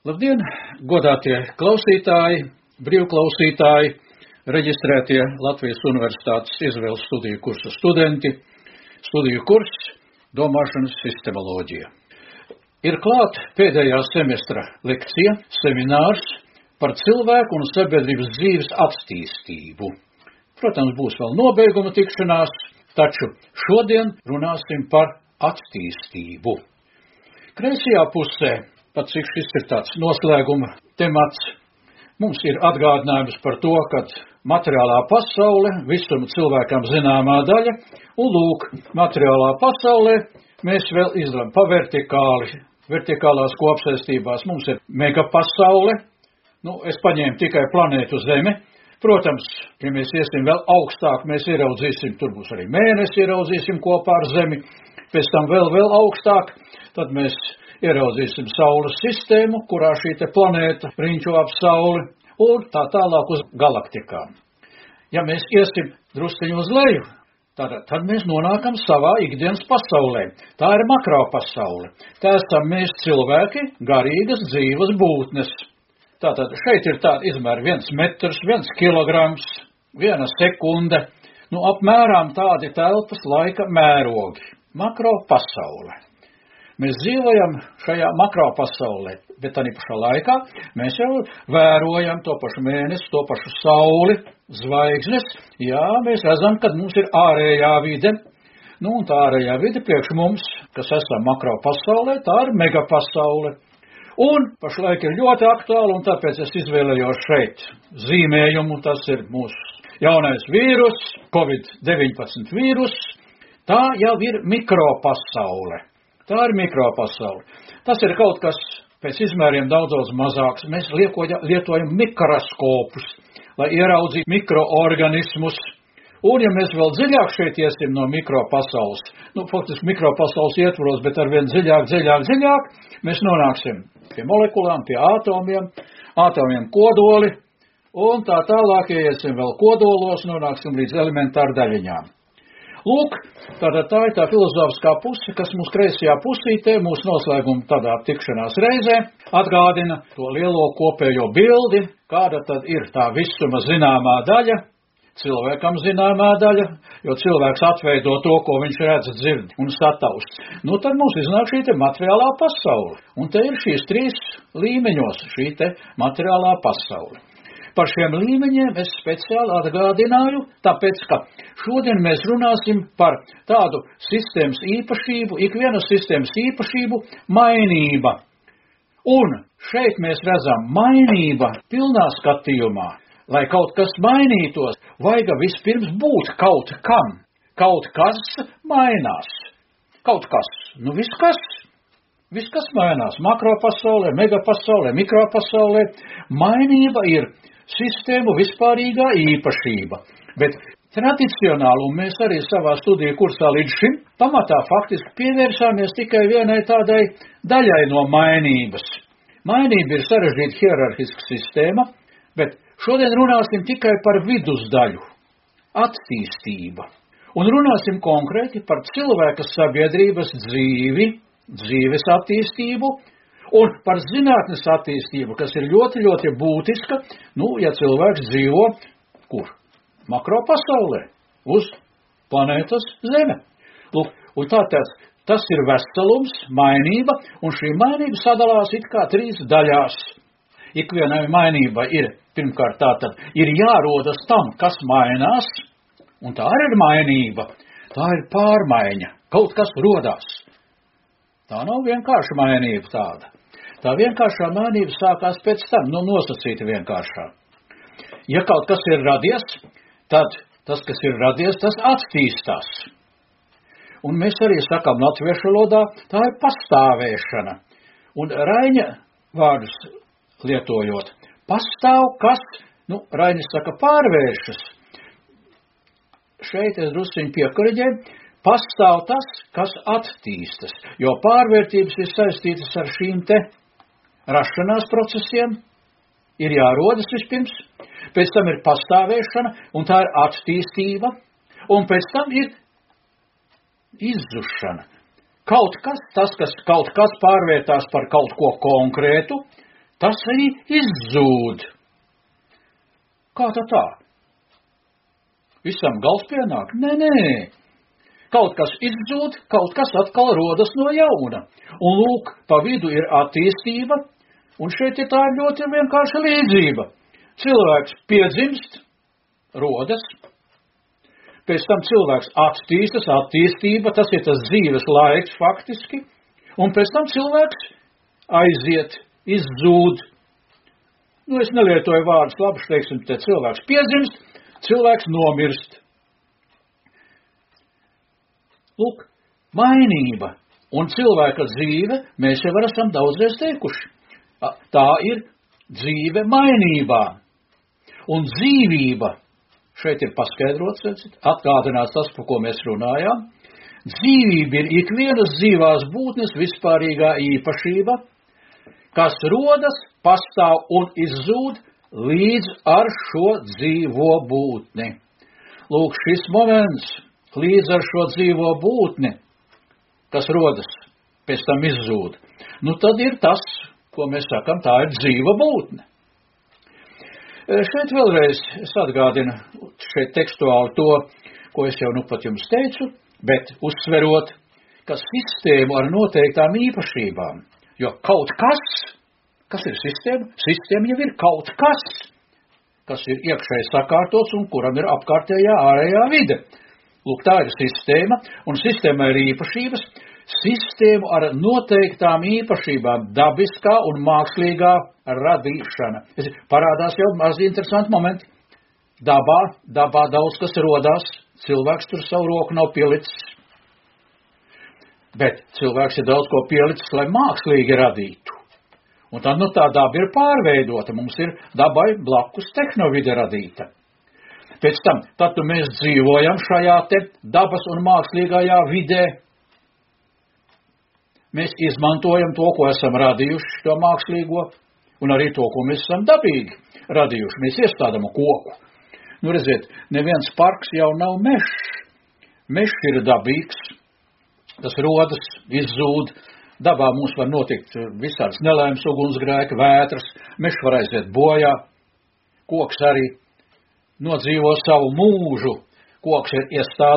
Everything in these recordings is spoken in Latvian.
Labdien, godātie klausītāji, brīvklausītāji, reģistrētie Latvijas Universitātes izvēles studiju kursa studenti, studiju kurs Domāšanas sistemoloģija. Ir klāt pēdējā semestra lekcija, seminārs par cilvēku un sabiedrības dzīves attīstību. Protams, būs vēl nobeiguma tikšanās, taču šodien runāsim par attīstību. Kreisajā pusē, pat cik šis ir tāds noslēguma temats, mums ir atgādinājums par to, ka materiālā pasaule visuma cilvēkam zināmā daļa, un lūk, materiālā pasaulē mēs vēl izdalām pa vertikāli. Vertikālās kopsaistībās mums ir megapasaule, es paņēmu tikai planētu Zemi. Protams, ja mēs iesim vēl augstāk, mēs ieraudzīsim, tur būs arī mēnesi, ieraudzīsim kopā ar Zemi, pēc tam vēl augstāk, tad mēs ieraudzīsim Saules sistēmu, kurā šī te planēta riņķo ap Sauli, un tā tālāk uz galaktikām. Ja mēs iesim drusciņu uz leju, tad mēs nonākam savā ikdienas pasaulē. Tā ir makropasaule. Tā esam mēs cilvēki, garīgas dzīves būtnes. Tātad šeit ir tāda izmēra 1 metrs, 1 kilograms, 1 sekunde, apmēram tādi telpas laika mērogi. Makropasaule. Mēs dzīvojam šajā makropasaulē, bet tādā pašā laikā mēs jau vērojam to pašu mēnesi, to pašu sauli, zvaigznes. Jā, mēs redzam, ka mums ir ārējā vide, un tā ārējā vide priekš mums, kas esam makropasaulē, tā ir megapasaule. Un pašlaik ir ļoti aktuāli, un tāpēc es izvēlējos šeit zīmējumu, tas ir mūsu jaunais vīrus, Covid-19 vīrus, tā jau ir mikropasaule. Tā ir mikropasaule. Tas ir kaut kas pēc izmēriem daudz mazāks. Mēs lietojam mikroskopus, lai ieraudzītu mikroorganismus. Un ja mēs vēl dziļāk šeit iesim no mikropasaules, faktiski mikropasaules ietvaros, bet arvien dziļāk, mēs nonāksim pie molekulām, pie ātomiem kodoli, un tā tālāk, ja iesim vēl kodolos, nonāksim līdz elementāru daļiņām. Lūk, tā ir tā filozofiskā puse, kas mūsu kreisajā pusītē, mūsu noslēguma tādā tikšanās reizē, atgādina to lielo kopējo bildi, kāda tad ir tā visuma zināmā daļa, cilvēkam zināmā daļa, jo cilvēks atveido to, ko viņš redz, dzird un sataust. Tad mums iznāk šī te materiālā pasaule, un te ir šīs 3 līmeņos šī te materiālā pasaule. Par šiem līmeņiem es speciāli atgādināju, tāpēc, ka šodien mēs runāsim par tādu sistēmas īpašību, ikvienas sistēmas īpašību mainība. Un šeit mēs redzam mainība pilnā skatījumā. Lai kaut kas mainītos, vajag vispirms būt kaut kam. Kaut kas mainās. Kaut kas. Viss kas mainās. Makropasaulē, megapasaulē, mikropasaulē. Mainība ir sistēmu vispārīgā īpašība, bet tradicionāli, un mēs arī savā studiju kursā līdz šim pamatā faktiski pievērsāmies tikai vienai tādai daļai no mainības. Mainība ir sarežģīta hierarhiska sistēma, bet šodien runāsim tikai par vidusdaļu, attīstība, un runāsim konkrēti par cilvēka sabiedrības dzīves attīstību, un par zinātnes attīstību, kas ir ļoti, ļoti būtiska, ja cilvēks dzīvo, kur? Makropasaulē, uz planētas Zeme. Lūk, un tātad tas ir veselums, mainība, un šī mainība sadalās it kā 3 daļās. Ikvienai mainībai ir, pirmkārt tātad, ir jārodas tam, kas mainās, un tā ir mainība, tā ir pārmaiņa, kaut kas rodās. Tā nav vienkārši mainība tāda. Tā vienkāršā mainība sākās pēc tam, nosacīta vienkāršā. Ja kaut kas ir radies, tad tas, kas ir radies, tas attīstās. Un mēs arī sakām latviešu valodā, tā ir pastāvēšana. Un Raiņa vārdus lietojot, pastāv kas, Raiņas saka pārvēršas. Šeit es drusciņu piekoriģēju, pastāv tas, kas attīstas, jo pārvērtības ir saistītas ar šīm te rašanās procesiem, ir jārodas vispirms, pēc tam ir pastāvēšana, un tā ir attīstība, un pēc tam ir izzušana. Kaut kas, tas, kas kaut kas pārvērtās par kaut ko konkrētu, tas arī izzūd. Kā tā? Visam gals pienāk? Nē. Kaut kas izzūd, kaut kas atkal rodas no jauna. Un lūk, pa vidu ir attīstība, un šeit ir tā ļoti vienkārša līdzība. Cilvēks piedzimst, rodas, pēc tam cilvēks attīstas, attīstība, tas ir tas dzīves laiks faktiski, un pēc tam cilvēks aiziet, izzūd. Es nelietoju vārdus labi, teiksim, te cilvēks piedzimst, cilvēks nomirst. Lūk, mainība un cilvēka dzīve, mēs jau esam daudzreiz teikuši. Tā ir dzīve mainībā. Un dzīvība, šeit ir paskaidrots, atgādināts tas, par ko mēs runājām. Dzīvība ir ikvienas dzīvās būtnes vispārīgā īpašība, kas rodas, pastāv un izzūd līdz ar šo dzīvo būtni. Lūk, šis moments līdz ar šo dzīvo būtni, kas rodas, pēc tam izzūd. Tad ir tas, ko mēs sakam, tā ir dzīva būtne. Šeit vēlreiz es atgādinu šeit tekstuāli to, ko es jau pat jums teicu, bet uzsverot, ka sistēmu ar noteiktām īpašībām, jo kaut kas ir sistēma? Sistēma jau ir kaut kas ir iekšēji sakārtots un kuram ir apkārtējā ārējā vide. Lūk, tā ir sistēma, un sistēma ir īpašības. Sistēmu ar noteiktām īpašībām, dabiskā un mākslīgā radīšana. Parādās jau maz interesanti momenti. Dabā daudz kas rodās, cilvēks tur savu roku nav pielicis. Bet cilvēks ir daudz ko pielicis, lai mākslīgi radītu. Un tad, tā daba ir pārveidota, mums ir dabai blakus tehnovide radīta. Pēc tam, tad mēs dzīvojam šajā te dabas un mākslīgajā vidē. Mēs izmantojam to, ko esam radījuši, to mākslīgo, un arī to, ko mēs esam dabīgi radījuši. Mēs iestādām koku. Redziet, neviens parks jau nav mežs. Mežs ir dabīgs, tas rodas, izzūd. Dabā mums var notikt visādas nelaimes, ugunsgrēki, vētras, mežs var aiziet bojā, koks arī nodzīvo savu mūžu. Koks ir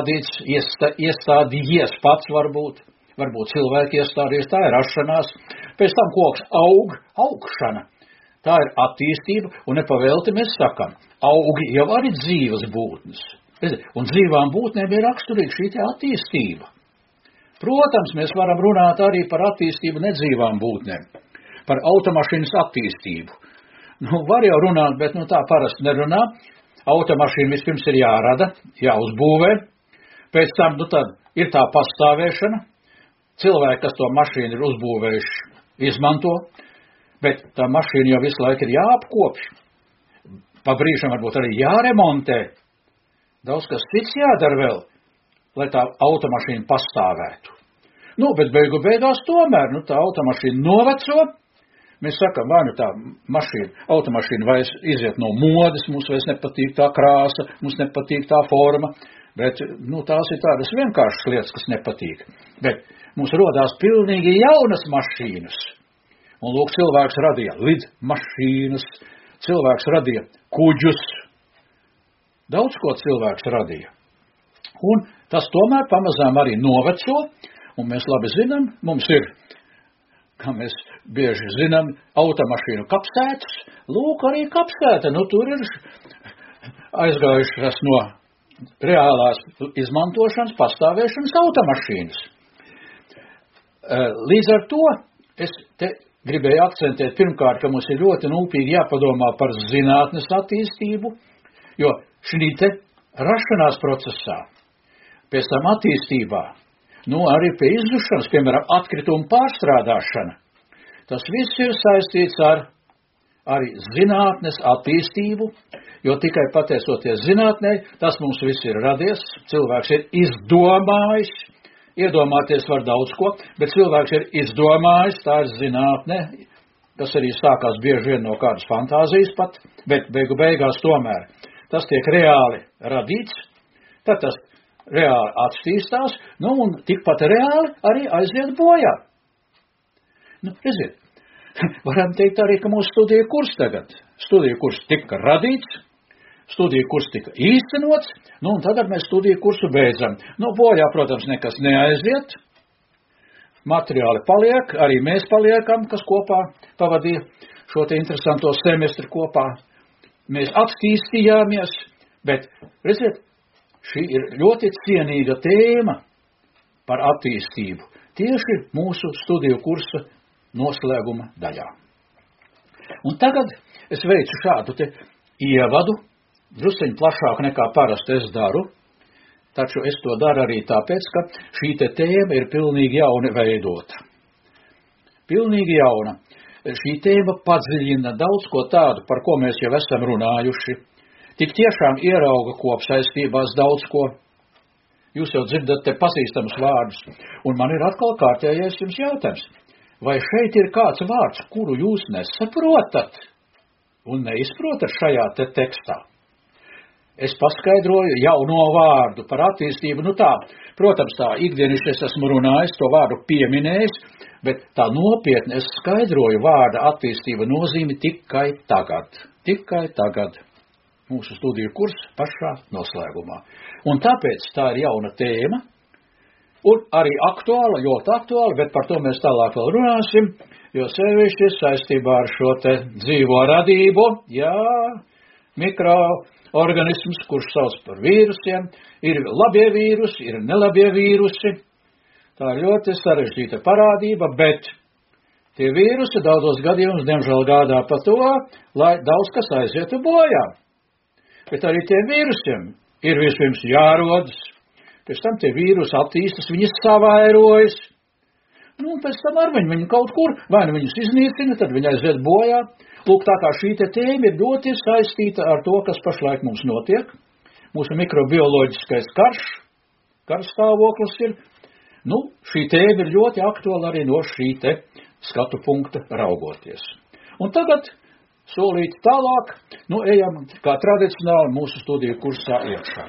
iestādījies pats varbūt cilvēki iestādījies, tā ir rašanās. Pēc tam koks augšana. Tā ir attīstība, un nepavēlti mēs sakam, augi jau arī dzīves būtnes. Un dzīvām būtnēm ir raksturīga šī te attīstība. Protams, mēs varam runāt arī par attīstību nedzīvām būtnēm, par automašīnas attīstību. Var jau runāt, bet tā parasti nerunā. Automašīna vispirms ir jārada, jāuzbūvē, pēc tam tad ir tā pastāvēšana. Cilvēki, kas to mašīnu ir uzbūvējuši, izmanto, bet tā mašīna jau visu laiku ir jāapkopj. Pa brīžam varbūt arī jāremontē. Daudz kas cits jādara vēl, lai tā automašīna pastāvētu. Bet beigās tomēr, tā automašīna noveco. Mēs sakam, vai tā automašīna vairs iziet no modes, mums vairs nepatīk tā krāsa, mums nepatīk tā forma, bet, tās ir tādas vienkāršas lietas, kas nepatīk. Bet mums rodās pilnīgi jaunas mašīnas. Un lūk, cilvēks radīja lidmašīnas, cilvēks radīja kuģus. Daudz ko cilvēks radīja. Un tas tomēr pamazām arī noveco, un mēs labi zinām, mums ir, kā mēs bieži zinām, automašīnu kapsētas. Lūk, arī kapsēta, tur ir aizgājušas no reālās izmantošanas, pastāvēšanas automašīnas. Līdz ar to es te gribēju akcentēt pirmkārt, ka mums ir ļoti nūpīgi jāpadomā par zinātnes attīstību, jo šī te rašanās procesā, pēc tam attīstībā, arī pie izzušanas, piemēram, atkritumu pārstrādāšana, tas viss ir saistīts ar arī zinātnes attīstību, jo tikai pateicoties zinātnei, tas mums viss ir radies, cilvēks ir izdomājis, iedomāties var daudz ko, bet cilvēks ir izdomājis, tā ir zinātne, kas arī sākās bieži vien no kādas fantāzijas pat, bet beigās tomēr tas tiek reāli radīts, tad tas reāli attīstās, un tikpat reāli arī aiziet bojā. Redziet, Varam teikt arī, ka mūsu studiju kurs tagad. Studiju kurs tika radīts, studiju kurs tika īstenots, un tagad mēs studiju kursu beidzam. Bojā, protams, nekas neaiziet. Materiāli paliek, arī mēs paliekam, kas kopā pavadīja šo te interesanto semestri kopā. Mēs attīstījāmies, bet, redziet, šī ir ļoti cienīga tēma par attīstību. Tieši mūsu studiju kursa noslēguma daļā. Un tagad es veicu šādu te ievadu, drusciņ plašāk nekā parasti es daru, taču es to daru arī tāpēc, ka šī te tēma ir pilnīgi jauni veidota. Pilnīgi jauna. Šī tēma padziļina daudz ko tādu, par ko mēs jau esam runājuši. Tik tiešām ierauga kopsaistībās daudz ko. Jūs jau dzirdat te pazīstamus vārdus, un man ir atkal kārtējais jums jautājums. Vai šeit ir kāds vārds, kuru jūs nesaprotat un neizprotat šajā te tekstā? Es paskaidroju jauno vārdu par attīstību, tā, protams, tā ikdienišķi es esmu runājis, to vārdu pieminējis, bet tā nopietni es skaidroju vārda attīstība nozīmi tikai tagad. Mūsu studiju kurs pašā noslēgumā. Un tāpēc tā ir jauna tēma, un arī aktuāla, ļoti aktuāla, bet par to mēs tālāk vēl runāsim, jo sevišķi saistībā ar šo te dzīvo radību, mikroorganisms, kurš sauc par vīrusiem, ir labie vīrusi, ir nelabie vīrusi. Tā ir ļoti sarežģīta parādība, bet tie vīrusi daudzos gadījumos diemžēl gādā par to, lai daudz kas aizietu bojā. Bet arī tie vīrusiem ir vispirms jārodas, pēc tam tie vīrusi attīstas, viņi savairojas, un pēc tam ar viņi kaut kur, vai nu viņus iznīcina, tad viņi aiziet bojā. Lūk, tā kā šī te tēma ir ļoti saistīta ar to, kas pašlaik mums notiek. Mūsu mikrobioloģiskais karstāvoklis ir, šī tēma ir ļoti aktuāla arī no šī te skatu punkta raugoties. Un tagad solīt tālāk, ejam kā tradicionāli mūsu studiju kursā iekšā.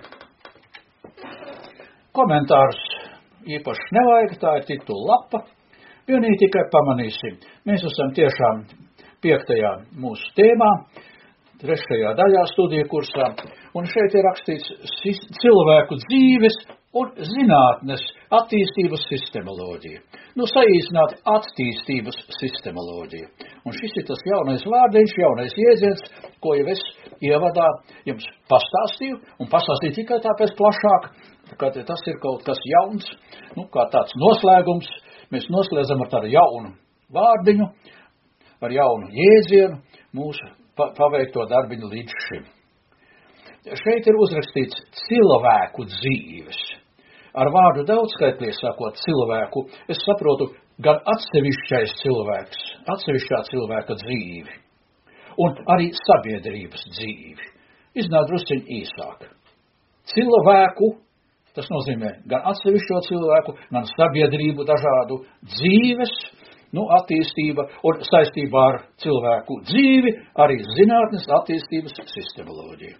Komentārus īpaši nevajag, tā ir titula lapa, vienīgi tikai pamanīsim. Mēs esam tiešām 5. mūsu tēmā, 3. daļā studiju kursā, un šeit ir rakstīts cilvēku dzīves un zinātnes attīstības sistemoloģija. Saīsināt attīstības sistemoloģija. Un šis ir tas jaunais vārdiņš, jaunais jēdziens, ko jau es ievadā jums pastāstīju, un pastāstīju tikai tāpēc plašāk, ka tas ir kaut kas jauns, kā tāds noslēgums. Mēs noslēdzam ar tādu jaunu vārdiņu, ar jaunu jēdzienu mūsu paveikto darbiņu līdz šim. Šeit ir uzrakstīts cilvēku dzīves. Ar vārdu daudzskaitlī sakot cilvēku, es saprotu gan atsevišķais cilvēks, atsevišķā cilvēka dzīvi, un arī sabiedrības dzīvi. Iznāk drusciņ īsāk. Cilvēku, tas nozīmē gan atsevišķo cilvēku, gan sabiedrību dažādu dzīves, attīstība un saistībā ar cilvēku dzīvi, arī zinātnes attīstības sistemoloģija.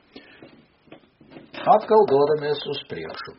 Atkal dodamies uz priekšu.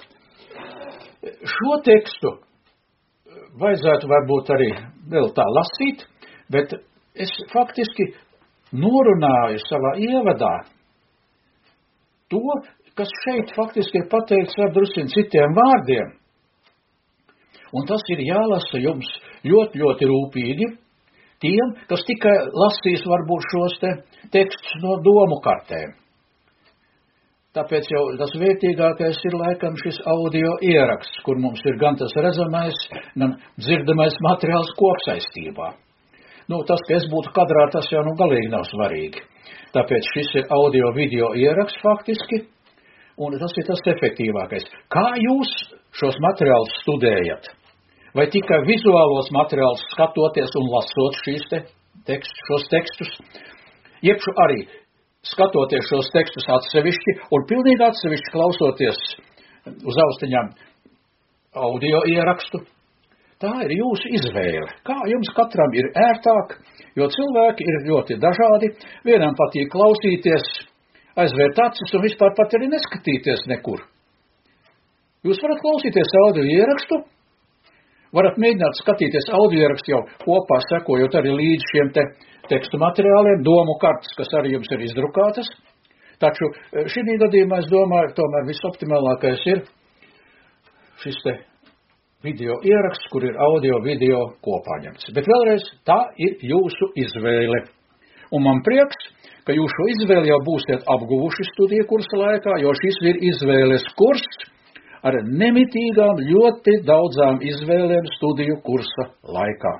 Šo tekstu vajadzētu varbūt arī vēl tā lasīt, bet es faktiski norunāju savā ievadā to, kas šeit faktiski ir pateikts ar drusciņ citiem vārdiem. Un tas ir jālasa jums ļoti, ļoti rūpīgi tiem, kas tikai lasīs varbūt šos tekstus no domu kartēm. Tāpēc jau tas vērtīgākais ir laikam šis audio ieraksts, kur mums ir gan tas redzamais, gan dzirdamais materiāls kopsaistībā. Tas, ka es būtu kadrā, tas jau galīgi nav svarīgi. Tāpēc šis ir audio video ieraksts faktiski, un tas ir tas efektīvākais. Kā jūs šos materiālus studējat? Vai tikai vizuālos materiālus skatoties un lasot šos tekstus? Iepšu arī skatoties šos tekstus atsevišķi un pilnīgi atsevišķi klausoties uz austiņām audio ierakstu. Tā ir jūsu izvēle. Kā jums katram ir ērtāk, jo cilvēki ir ļoti dažādi. Vienam patīk klausīties, aizvērt acis un vispār pat arī neskatīties nekur. Jūs varat klausīties audio ierakstu Varat mēģināt skatīties audioierakstu jau kopā, sekojot arī līdz šiem tekstu materiāliem, domu kartas, kas arī jums ir izdrukātas. Taču šī gadījumā, es domāju, tomēr visoptimālākais ir šis video ieraksts, kur ir audio, video kopā ņemts. Bet vēlreiz, tā ir jūsu izvēle. Un man prieks, ka jūs šo izvēli jau būsiet apguvuši studiju kursa laikā, jo šis ir izvēles kurs ar nemitīgām, ļoti daudzām izvēlēm studiju kursa laikā.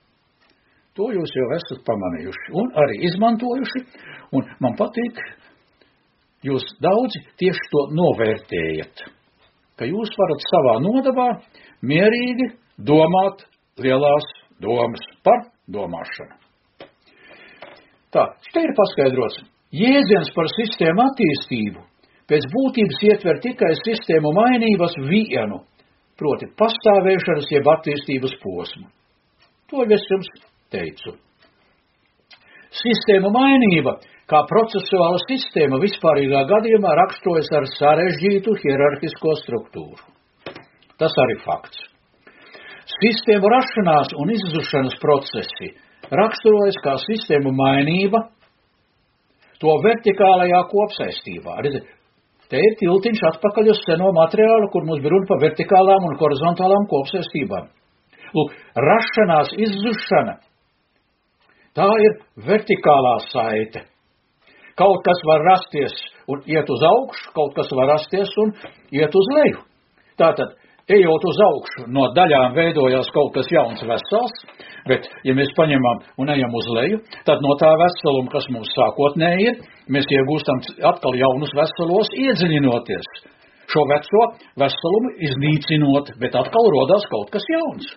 To jūs jau esat pamanījuši un arī izmantojuši, un man patīk, jūs daudzi tieši to novērtējat, ka jūs varat savā nodabā mierīgi domāt lielās domas par domāšanu. Tā, te ir paskaidrots, jēdziens par sistēmu attīstību pēc būtības ietver tikai sistēmu mainības vienu, proti pastāvēšanas jeb attīstības posmu. To es jums teicu. Sistēmu mainība, kā procesuāla sistēma vispārīgā gadījumā raksturojas ar sarežģītu hierarhisko struktūru. Tas arī fakts. Sistēmu rašanās un izzušanas procesi raksturojas kā sistēmu mainība to vertikālajā kopsaistībā. Te ir tiltiņš atpakaļ uz seno materiālu, kur mums bija runa par vertikālām un horizontālām kopsaistībām. Lūk, rašanās, izzušana, tā ir vertikālā saite. Kaut kas var rasties un iet uz augšu, kaut kas var rasties un iet uz leju. Tātad, ejot uz augšu, no daļām veidojās kaut kas jauns vesels, bet, ja mēs paņemam un ejam uz leju, tad no tā veseluma, kas mums sākotnēji ir, mēs iegūstam atkal jaunus veselos, iedziļinoties. Šo veco veselumu iznīcinot, bet atkal rodās kaut kas jauns.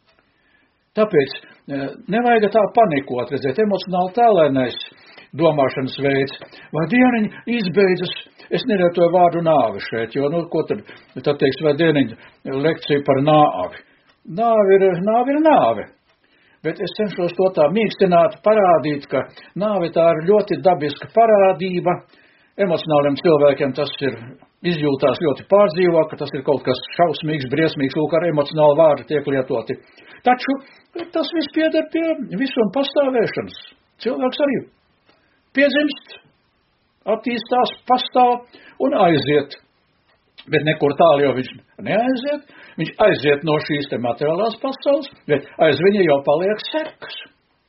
Tāpēc nevajag tā panikot, redzēt, emocionāli tēlēnais domāšanas veids, vai dieniņi izbeidzas, es nelietoju vārdu nāvi šeit, jo, ko tad teiks, vai dieniņi lekcija par nāvi. Nāvi ir nāve. Bet es cenšos to tā mīkstināt, parādīt, ka nāve tā ir ļoti dabiska parādība. Emocionāliem cilvēkiem tas ir izjūtās ļoti pārdzīvo, ka tas ir kaut kas šausmīgs, briesmīgs, lūk, ar emocionālu vārdu tiek lietoti. Taču tas viss pieder pie visuma pastāvēšanas. Cilvēks arī piedzimst, attīstās, pastāv un aiziet. Bet nekur tālu jau viņš neaiziet, viņš aiziet no šīs te materiālās pasaules, bet aiz viņa jau paliek sekas.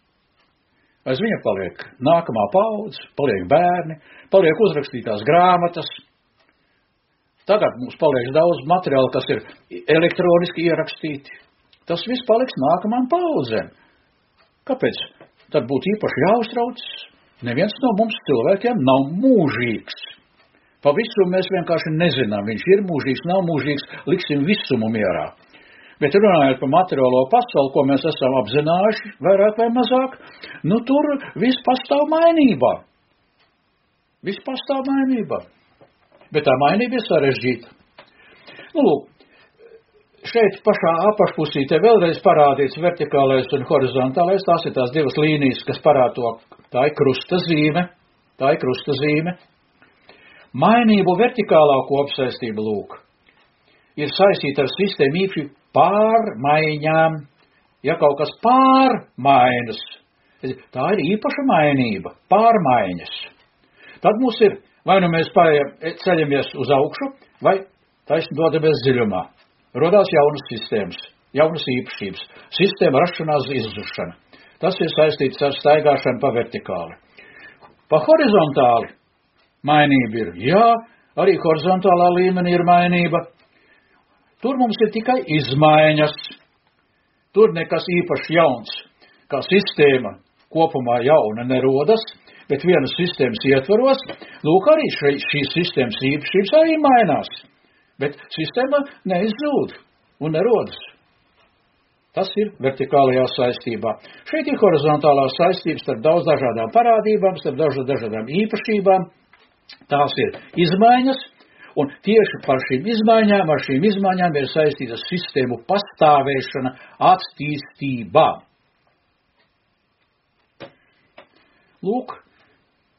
Aiz viņa paliek nākamā paudze, paliek bērni, paliek uzrakstītās grāmatas. Tagad mums paliek daudz materiālu, kas ir elektroniski ierakstīti. Tas viss paliks nākamām paudzēm. Kāpēc? Tad būtu īpaši jāuztrauc. Neviens no mums cilvēkiem nav mūžīgs. Pa visumu mēs vienkārši nezinām, viņš ir mūžīgs, nav mūžīgs, liksim visumu mierā. Bet runājot par materiālo pasauli, ko mēs esam apzinājuši, vairāk vai mazāk, tur viss pastāv mainībā. Viss pastāv mainībā. Bet tā mainība ir sarežģīta. Lūk, šeit pašā apakšpusītē vēlreiz parādīts vertikālais un horizontālais, tās ir tās divas līnijas, kas parāda to, tā ir krusta zīme. Mainību vertikālā kopsaistība, lūk, ir saistīta ar sistēmu īpaši pārmaiņām. Ja kaut kas pārmainas, tā ir īpaša mainība, pārmaiņas. Tad mums ir, vai nu mēs ceļamies uz augšu, vai taisni dodamies dziļumā. Rodās jaunas sistēmas, jaunas īpašības, sistēma rašanās izzušana. Tas ir saistīts ar staigāšanu pa vertikāli. Pa horizontāli mainība ir, jā, arī horizontālā līmenī ir mainība. Tur mums ir tikai izmaiņas. Tur nekas īpaši jauns, kā sistēma kopumā jauna nerodas, bet vienas sistēmas ietvaros, lūk, arī šīs sistēmas īpašības arī mainās. Bet sistēma neizzūd un nerodas. Tas ir vertikālajā saistībā. Šeit ir horizontālās saistības starp daudz dažādām parādībām, starp daudz dažādām īpašībām. Tās ir izmaiņas, un tieši par šīm izmaiņām ir saistīta sistēmu pastāvēšana attīstībā. Lūk,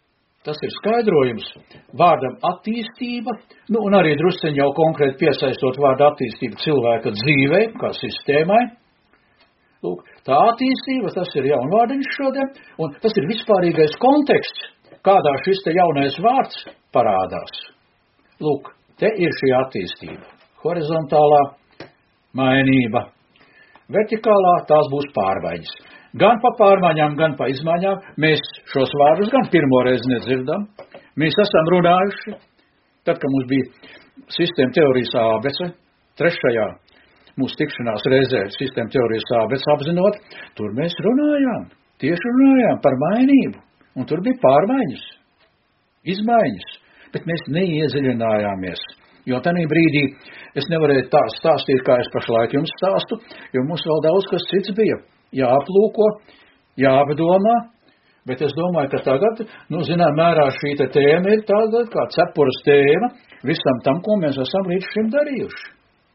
tas ir skaidrojums vārdam attīstība, un arī drusceņi jau konkrēti piesaistot vārdu attīstību cilvēka dzīvei, kā sistēmai. Lūk, tā attīstība, tas ir jaunvārdiņš šodien, un tas ir vispārīgais konteksts, kādā šis te jaunais vārds parādās. Lūk, te ir šī attīstība. Horizontālā mainība. Vertikālā tās būs pārmaiņas. Gan pa pārmaiņām, gan pa izmaiņām mēs šos vārdus gan pirmo reizi nedzirdam. Mēs esam runājuši, tad, kad mums bija sistēma teorijas ābece, trešajā mūsu tikšanās reizē sistēma teorijas ābece apzinot, tur mēs runājām, tieši runājām par mainību, un tur bija pārmaiņas, izmaiņas, bet mēs neiedziļinājāmies. Jo tanī brīdī es nevarēju tā stāstīt, kā es pašlaik jums stāstu, jo mums vēl daudz kas cits bija jāaplūko, jāapdomā, bet es domāju, ka tagad, zinām mērā šī te tēma ir tāda kā cepures tēma visam tam, ko mēs esam līdz šim darījuši.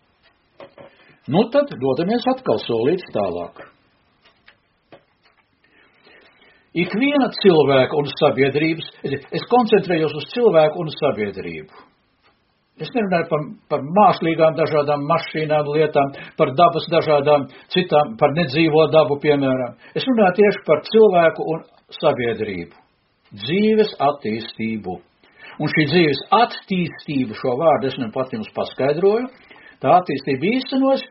Tad dodamies atkal solīt tālāk. Ikviena cilvēka un sabiedrības, es koncentrējos uz cilvēku un sabiedrību. Es nerunāju par mākslīgām dažādām mašīnām, lietām, par dabas dažādām citām, par nedzīvo dabu, piemēram. Es runāju tieši par cilvēku un sabiedrību. Dzīves attīstību. Un šī dzīves attīstība, šo vārdu es pat jums paskaidroju, tā attīstība īstenos,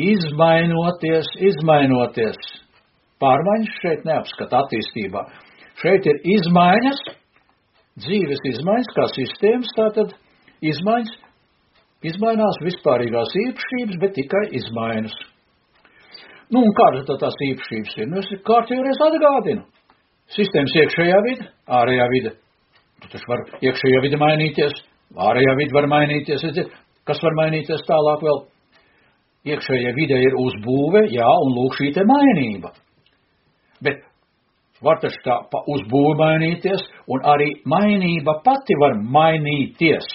izmainoties. Pārmaiņas šeit neapskata attīstībā. Šeit ir izmaiņas, dzīves izmaiņas, kā sistēmas, tātad izmainās vispārīgās īpašības, bet tikai izmainas. Un kāda tad tās īpašības ir? Es kārtīgi atgādinu. Sistēmas iekšējā vide, ārējā vide. Taču var iekšējā vide mainīties, ārējā vide var mainīties. Kas var mainīties tālāk vēl? Iekšējā vide ir uzbūve, un lūk šī te mainība. Bet var taču tā pa uzbūve mainīties, un arī mainība pati var mainīties.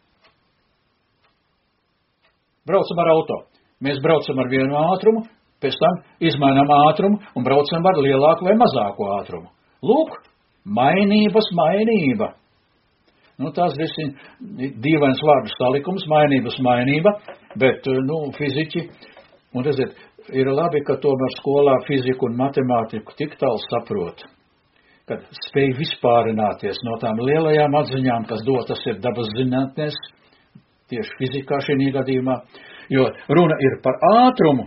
Braucam ar auto. Mēs braucam ar vienu ātrumu, pēc tam izmainām ātrumu un braucam ar lielāku vai mazāku ātrumu. Lūk, mainības mainība. Tās visi dīvains vārdu salikums, mainības mainība, bet, fiziķi, un redziet, ir labi, ka tomēr skolā fiziku un matemātiku tik tālu saprot, kad spēj vispārināties no tām lielajām atziņām, kas dotas ir dabas zinātnēs, tieši fizikā šī gadījumā, jo runa ir par ātrumu,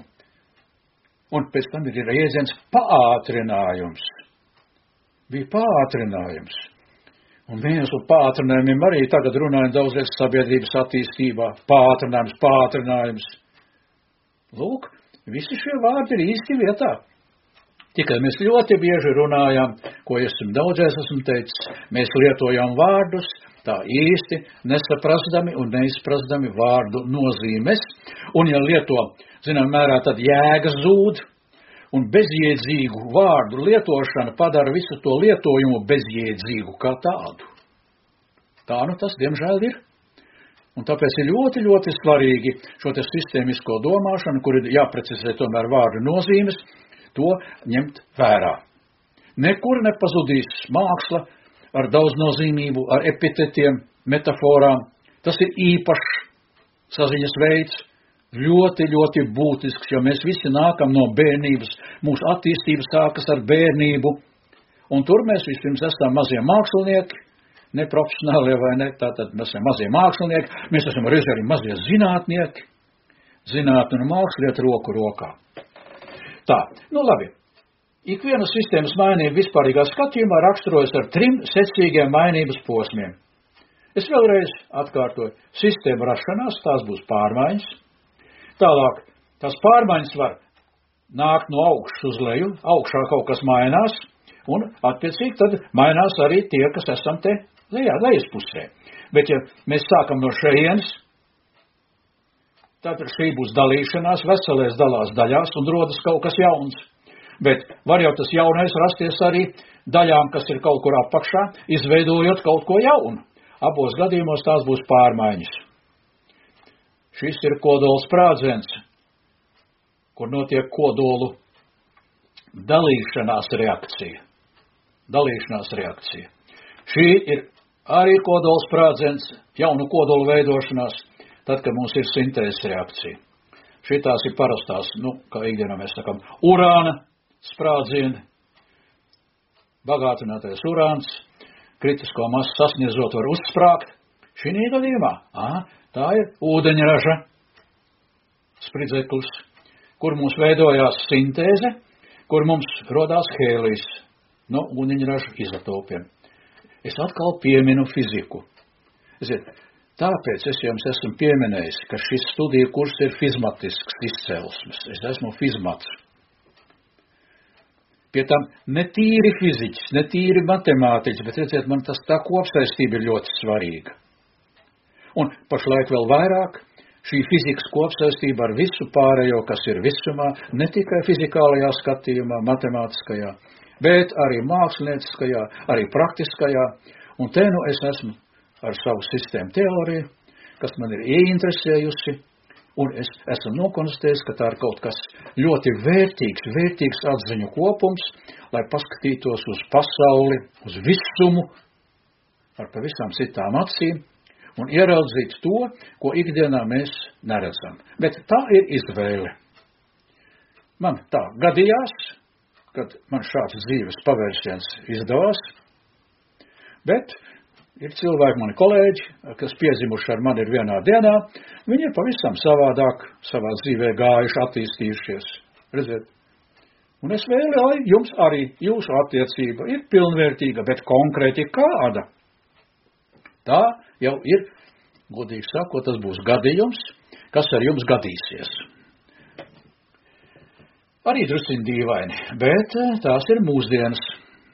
un pēc tam ir jēdziens paātrinājums. Bija paātrinājums. Un viens no paātrinājumiem arī tagad runājam daudzreiz sabiedrības attīstībā. Paātrinājums. Lūk, visi šie vārdi ir īsti vietā. Tikai mēs ļoti bieži runājam, ko daudzreiz esmu teicis, mēs lietojam vārdus, tā īsti nesaprastami un neizprastami vārdu nozīmes, un ja lieto, zinām mērā, tad jēga zūd, un bezjēdzīgu vārdu lietošana padara visu to lietojumu bezjēdzīgu kā tādu. Tā tas, diemžēl, ir. Un tāpēc ir ļoti, ļoti svarīgi šo te sistēmisko domāšanu, kur ir jāprecizē tomēr vārdu nozīmes, to ņemt vērā. Nekur nepazudīs māksla, ar daudznozīmību, ar epitetiem, metaforām. Tas ir īpašs saziņas veids, ļoti, ļoti būtisks, jo mēs visi nākam no bērnības, mūsu attīstība sākas ar bērnību, un tur mēs vispirms esam mazie mākslinieki, neprofesionālie vai ne, tātad mēs esam mazie mākslinieki, mēs esam arī mazie zinātnieki, zinātne un māksla iet roku rokā. Tā, labi. Ikviena sistēmas mainība vispārīgā skatījumā raksturojas ar 3 secīgiem mainības posmiem. Es vēlreiz atkārtoju, sistēma rašanās, tās būs pārmaiņas. Tālāk, tās pārmaiņas var nākt no augšas uz leju, augšā kaut kas mainās, un attiecīgi tad mainās arī tie, kas esam te lejas pusē. Bet ja mēs sākam no šejienes, tad šī būs dalīšanās, veselēs dalās daļās un rodas kaut kas jauns. Bet var jau tas jaunais rasties arī daļām, kas ir kaut kur apakšā, izveidojot kaut ko jaunu. Abos gadījumos tās būs pārmaiņas. Šis ir kodols sprādziens, kur notiek kodolu dalīšanās reakcija. Šī ir arī kodols sprādziens, jaunu kodolu veidošanās, tad, kad mums ir sintēzes reakcija. Šitās ir parastās, kā ikdienā mēs sakām, urāna sprādzieni, bagātinātais urāns, kritisko masu sasniedzot var uzsprāgt. Šī gadījumā, tā ir ūdeņraža spridzeklis, kur mums veidojās sintēze, kur mums rodās hēlijs no ūdeņraža izotopiem. Es atkal pieminu fiziku. Tāpēc es jums esmu pieminējis, ka šis studiju kurs ir fizmatisks izcelsmes. Es esmu fizmats. Pie tam ne tīri fiziķis, ne tīri matemātiķis, bet redziet, man tā kopsaistība ir ļoti svarīga. Un pašlaik vēl vairāk šī fizikas kopsaistība ar visu pārējo, kas ir visumā, ne tikai fizikālajā skatījumā, matemātiskajā, bet arī mākslinieckajā, arī praktiskajā. Un te es esmu ar savu sistēmu teoriju, kas man ir ieinteresējusi, un es esmu nokonstatējis, ka tā ir kaut kas ļoti vērtīgs atziņu kopums, lai paskatītos uz pasauli, uz visumu, ar pavisam citām acīm, un ieraudzīt to, ko ikdienā mēs neredzam. Bet tā ir izvēle. Man tā gadījās, kad man šāds dzīves pavērsiens izdevās, bet ir cilvēki, mani kolēģi, kas piedzimuši ar mani ir vienā dienā, viņi ir pavisam savādāk savā dzīvē gājuši, attīstījušies. Redziet? Un es vēlu, lai jums arī jūsu attiecība ir pilnvērtīga, bet konkrēti kāda. Tā jau ir, godīgi sakot, tas būs gadījums, kas ar jums gadīsies. Arī drusciņ dīvaini, bet tās ir mūsdienas.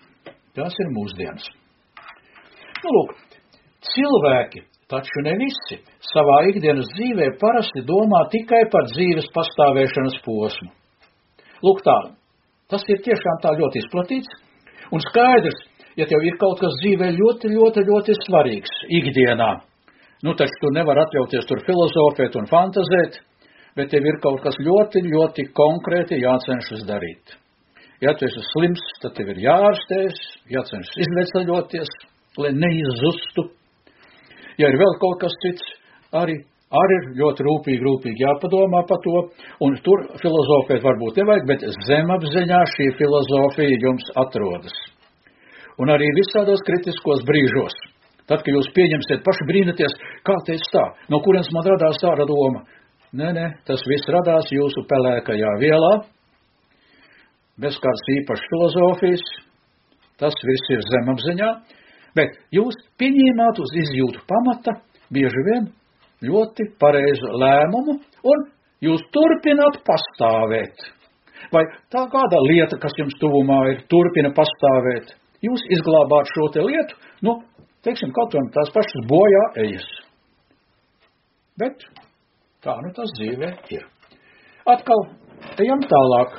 Lūk, cilvēki, taču ne visi, savā ikdienas dzīvē parasti domā tikai par dzīves pastāvēšanas posmu. Lūk tā, tas ir tiešām tā ļoti izplatīts, un skaidrs, ja tev ir kaut kas dzīvē ļoti svarīgs ikdienā, taču tu nevar atļauties tur filozofēt un fantazēt, bet tev ir kaut kas ļoti konkrēti jācenšas darīt. Ja tu esi slims, tad tev ir jāārstēs, jācenšas izveceļoties, lai neizzustu. Ja ir vēl kaut kas cits, arī ļoti rūpīgi jāpadomā par to, un tur filozofēt varbūt nevajag, bet zemapziņā šī filozofija jums atrodas. Un arī visādos kritiskos brīžos, tad, kad jūs pieņemsiet, paši brīnaties, kā teic tā, no kurienes man radās tāda doma. Nē, tas viss radās jūsu pelēkajā vielā, bez kāds īpašs filozofijas, tas viss ir zemapziņā, bet jūs pieņēmāt uz izjūtu pamata bieži vien ļoti pareizu lēmumu, un jūs turpināt pastāvēt. Vai tā kāda lieta, kas jums tuvumā ir, turpina pastāvēt, jūs izglābāt šo te lietu, teiksim, kaut un tās pašas bojā ejas. Bet tā tas dzīvē ir. Atkal, ejam tālāk.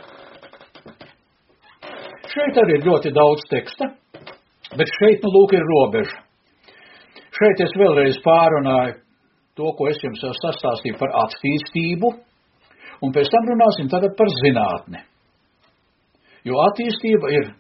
Šeit arī ir ļoti daudz teksta, bet šeit, lūk, ir robeža. Šeit es vēlreiz pārunāju to, ko es jums sastāstīju par attīstību, un pēc tam runāsim tagad par zinātni. Jo attīstība ir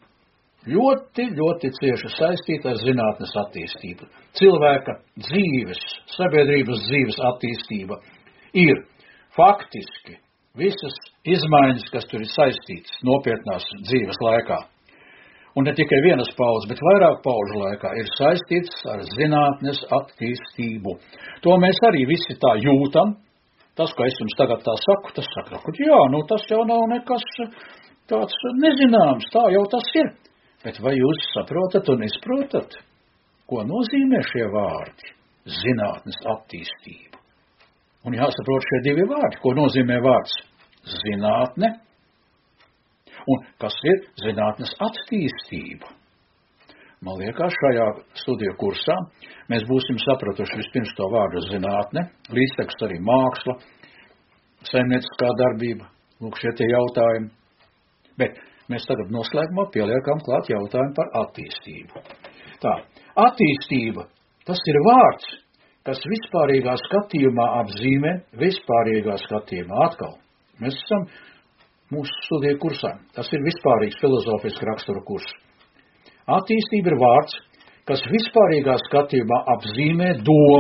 ļoti cieši saistīta ar zinātnes attīstību. Cilvēka dzīves, sabiedrības dzīves attīstība ir faktiski visas izmaiņas, kas tur ir saistītas nopietnās dzīves laikā. Un ne tikai vienas paudzes, bet vairāk paužu laikā ir saistīts ar zinātnes attīstību. To mēs arī visi tā jūtam. Tas, ko es jums tagad tā saku, tas saka, ka jā, tas jau nav nekas tāds nezināms, tā jau tas ir. Bet vai jūs saprotat un izprotat, ko nozīmē šie vārdi? Zinātnes attīstību. Un jāsaprot šie divi vārdi, ko nozīmē vārds zinātne un kas ir zinātnes attīstība. Man liekas, šajā studiju kursā mēs būsim sapratuši vispirms to vārdu zinātne, līdztekus arī māksla, saimnieciskā darbība, lūk šie tie jautājumi. Bet mēs tagad noslēgumā pieliekam klāt jautājumu par attīstību. Tā, attīstība, tas ir vārds, kas vispārīgā skatījumā apzīmē, vispārīgā skatījumā atkal. Mēs esam mūsu studiju kursā. Tas ir vispārīgs filozofisks rakstura kurs. Attīstība ir vārds, kas vispārīgā skatījumā apzīmē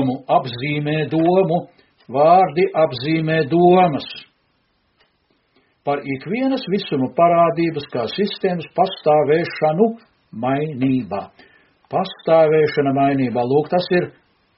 domu, vārdi apzīmē domas. Par ikvienas visuma parādības kā sistēmas pastāvēšanu mainībā. Pastāvēšana mainībā. Lūk, tas ir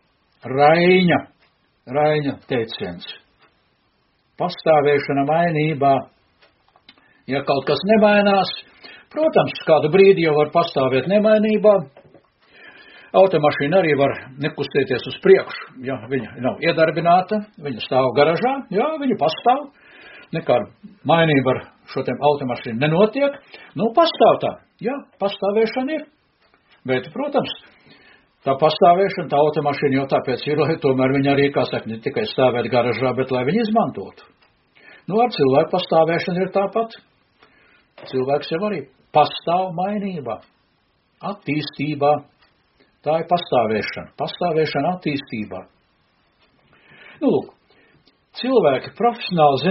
Raiņa teiciens. Pastāvēšana mainībā. Ja kaut kas nemainās, protams, kādu brīdi jau var pastāvēt nemainībā. Automašīna arī var nekustēties uz priekšu, ja viņa nav iedarbināta, viņa stāv garažā, jā, viņa pastāv. Nekāda mainība ar šo tiem automašīnu nenotiek. Pastāv tā, jā, pastāvēšana ir. Bet, protams, tā pastāvēšana, tā automašīna jau tāpēc ir, lai tomēr viņa arī, kā saka, ne tikai stāvēt garažā, bet lai viņa izmantotu. Ar cilvēku pastāvēšanu ir tāpat. Cilvēks jau arī pastāv mainībā, attīstībā. Tā ir pastāvēšana. Pastāvēšana attīstībā. Lūk, cilvēki, profesionāli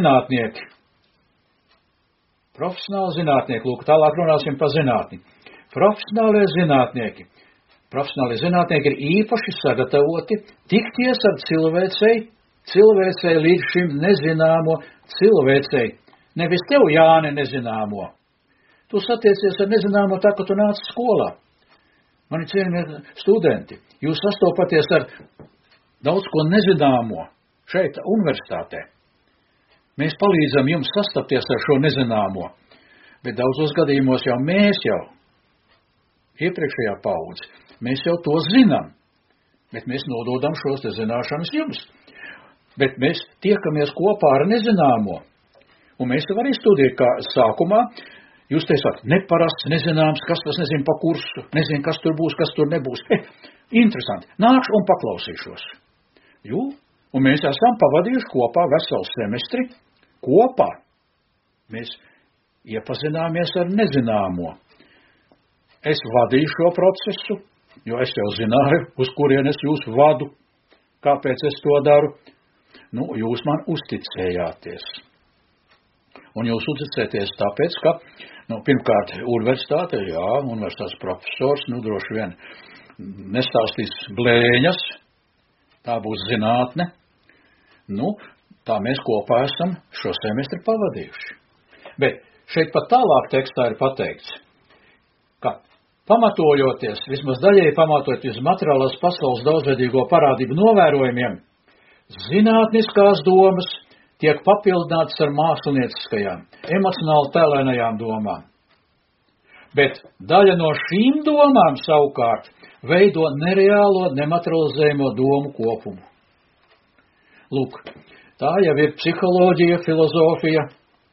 zinātnieki, lūk, tālāk runāsim par zinātni. Profesionālie zinātnieki ir īpaši sagatavoti tikties ar cilvēcei līdz šim nezināmo cilvēcei. Nevis tev, Jāni, nezināmo. Tu satiecies ar nezināmo tā, ka tu nāc skolā. Mani cienījamie studenti, jūs sastopaties ar daudz ko nezināmo šeit, universitātē. Mēs palīdzam jums sastapties ar šo nezināmo, bet daudzos gadījumos mēs iepriekšējā paudze, mēs jau to zinām, bet mēs nododam šos zināšanas jums. Bet mēs tiekamies kopā ar nezināmo, un mēs jau arī studiju kā sākumā. Jūs teicāt, neparasts, nezināms, kas tas nezinu pa kursu, nezinu, kas tur būs, kas tur nebūs. Interesanti, nākšu un paklausīšos. Un mēs esam pavadījuši kopā veselu semestri, kopā. Mēs iepazināmies ar nezināmo. Es vadīju šo procesu, jo es jau zināju, uz kurien es jūs vadu, kāpēc es to daru. Jūs man uzticējāties. Un jūs uzticēties tāpēc, ka, pirmkārt, universitātes profesors, droši vien nestāstīs blēņas, tā būs zinātne. Tā mēs kopā esam šo semestri pavadījuši. Bet šeit pat tālāk tekstā ir pateikts, ka pamatojoties, vismaz daļēji pamatojoties materiālās pasaules daudzveidīgo parādību novērojumiem, zinātniskās domas tiek papildināts ar mākslinieciskajām, emocionāli tēlēnajām domām. Bet daļa no šīm domām savukārt veido nereālo, nematerializējumo domu kopumu. Lūk, tā jau ir psiholoģija, filozofija.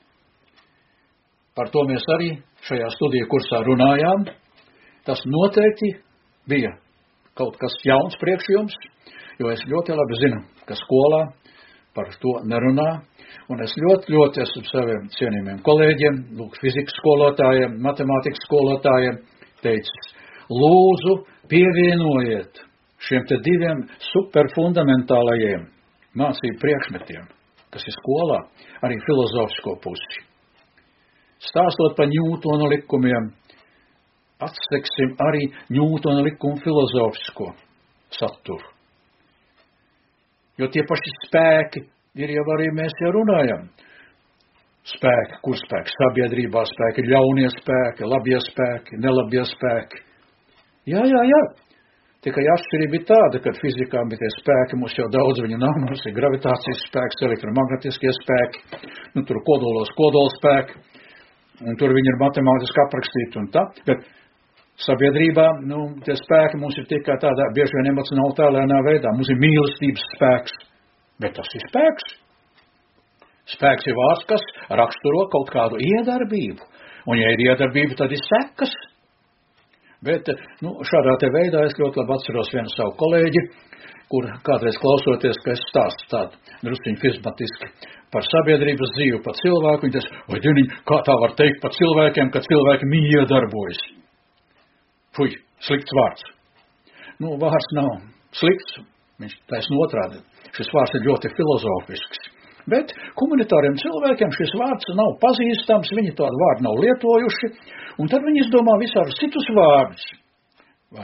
Par to mēs arī šajā studiju kursā runājām. Tas noteikti bija kaut kas jauns priekš jums, jo es ļoti labi zinu, ka skolā par to nerunā, un es ļoti esmu saviem cienījumiem kolēģiem, fizikas skolotājiem, matemātikas skolotājiem teicis, lūdzu pievienojiet šiem te diviem superfundamentālajiem mācību priekšmetiem, kas ir skolā, arī filozofisko pusi. Stāstot par Ņūtona likumiem, atseksim arī Ņūtona likumu filozofisko saturu. Jo tie paši spēki ir jau arī mēs jau runājam. Spēki, kur spēki? Sabiedrībā spēki, ļaunie spēki, labie spēki, nelabie spēki. Jā. Tikai atšķirība ir tāda, ka fizikā bija tie spēki, mums jau daudz viņu nav, mums ir gravitācijas spēks, elektromagnetiskie spēki, tur kodolos kodolspēki, un tur viņi ir matemātiski aprakstīti un tā, bet sabiedrībā, tie spēki mums ir tikai tādā bieži vien emocionāli tēlēnā veidā. Mums ir mīlestības spēks, bet tas ir spēks. Spēks ir vārds, kas raksturo kaut kādu iedarbību. Un ja ir iedarbība, tad ir sekas. Bet, šādā te veidā es ļoti labi atceros vienu savu kolēģi, kur kādreiz klausoties, ka es stāstu tādu drusciņu fizmatiski par sabiedrības dzīvi, par cilvēku, un tas, vai dieniņ, kā tā var teikt par cilvēkiem, ka cilvēki iedarbojas. Fuj, slikts vārds. Vārds nav slikts, viņš taisn otrādi. Šis vārds ir ļoti filozofisks. Bet komunitāriem cilvēkiem šis vārds nav pazīstams, viņi tādu vārdu nav lietojuši, un tad viņi izdomā visādus citus vārdus. Vai ne?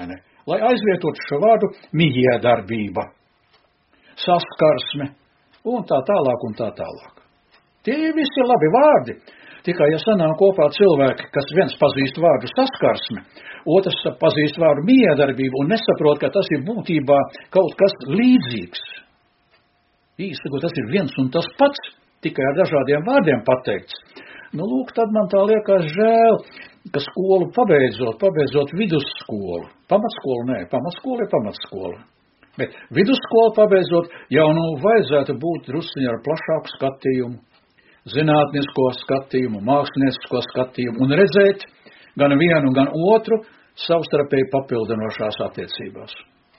lai aizvietotu šo vārdu mijiedarbība, saskarsme un tā tālāk un tā tālāk. Tie visi ir labi vārdi, tikai ja sanāk kopā cilvēki, kas viens pazīst vārdu saskarsme, otrs pazīst vārdu mijiedarbību un nesaprot, ka tas ir būtībā kaut kas līdzīgs. Īsti, tas ir viens un tas pats, tikai ar dažādiem vārdiem pateikts. Nu, lūk, tad man tā liekas žēl, ka skolu pabeidzot vidusskolu, pamatskola ir pamatskola, bet vidusskolu pabeidzot jau vajadzētu būt drusciņi ar plašāku skatījumu, zinātnisko skatījumu, māksliniecisko skatījumu un redzēt gan vienu, gan otru savstarpēji papildinošās attiecībās.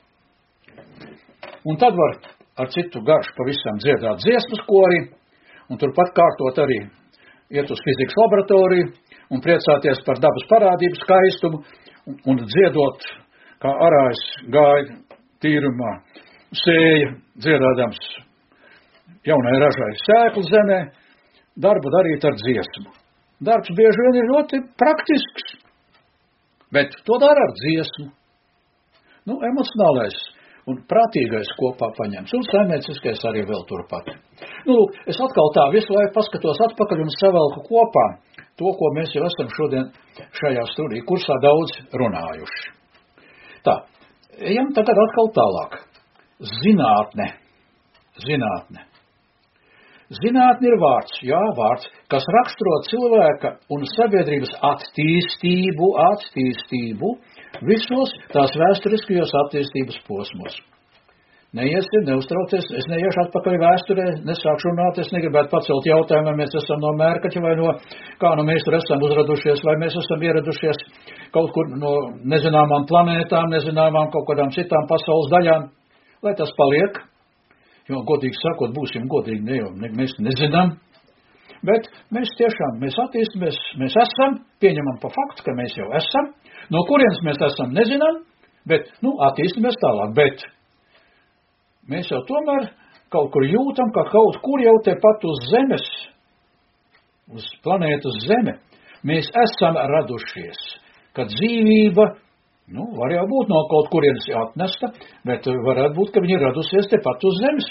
Un tad var ar citu garšu pavisam dziedāt dziesmas korī, un turpat kārtot arī iet uz fizikas laboratoriju un priecāties par dabas parādību skaistumu un dziedot, kā arājs gāja tīrumā, sēja dziedādams jaunai ražai sēklu zemē, darbu darīt ar dziesmu. Darbs bieži vien ir ļoti praktisks, bet to dara ar dziesmu. Emocionālais un prātīgais kopā paņems, un saimnieciskais arī vēl turpat. Es atkal tā visu laiku paskatos atpakaļ un savelku kopā to, ko mēs jau esam šodien šajā studiju kursā daudz runājuši. Tā, ejam tagad atkal tālāk. Zinātne. Zinātne ir vārds, vārds, kas raksturo cilvēka un sabiedrības attīstību visos tās vēsturiskajos attīstības posmos. Neuztraucies, es neiešu atpakaļ vēsturē, nesākšu runāt, es negribētu pacelt jautājumu, vai mēs esam no Mērkaķa, vai no kā mēs tur esam uzradušies, vai mēs esam ieradušies kaut kur no nezināmām planētām, nezināmām kaut kādām citām pasaules daļām, lai tas paliek, jo, godīgi sakot, būsim godīgi, mēs nezinām, bet mēs tiešām, mēs attīstamies, mēs esam, pieņemam pa faktu, ka mēs jau esam, no kurienes mēs esam, nezinām, bet, attīstamies tālāk, bet mēs jau tomēr kaut kur jūtam, ka kaut kur jau tepat uz Zemes, uz planētas Zeme, mēs esam radušies, ka dzīvība, var jau būt no kaut kurienes atnesta, bet varētu būt, ka viņa ir radusies tepat uz Zemes.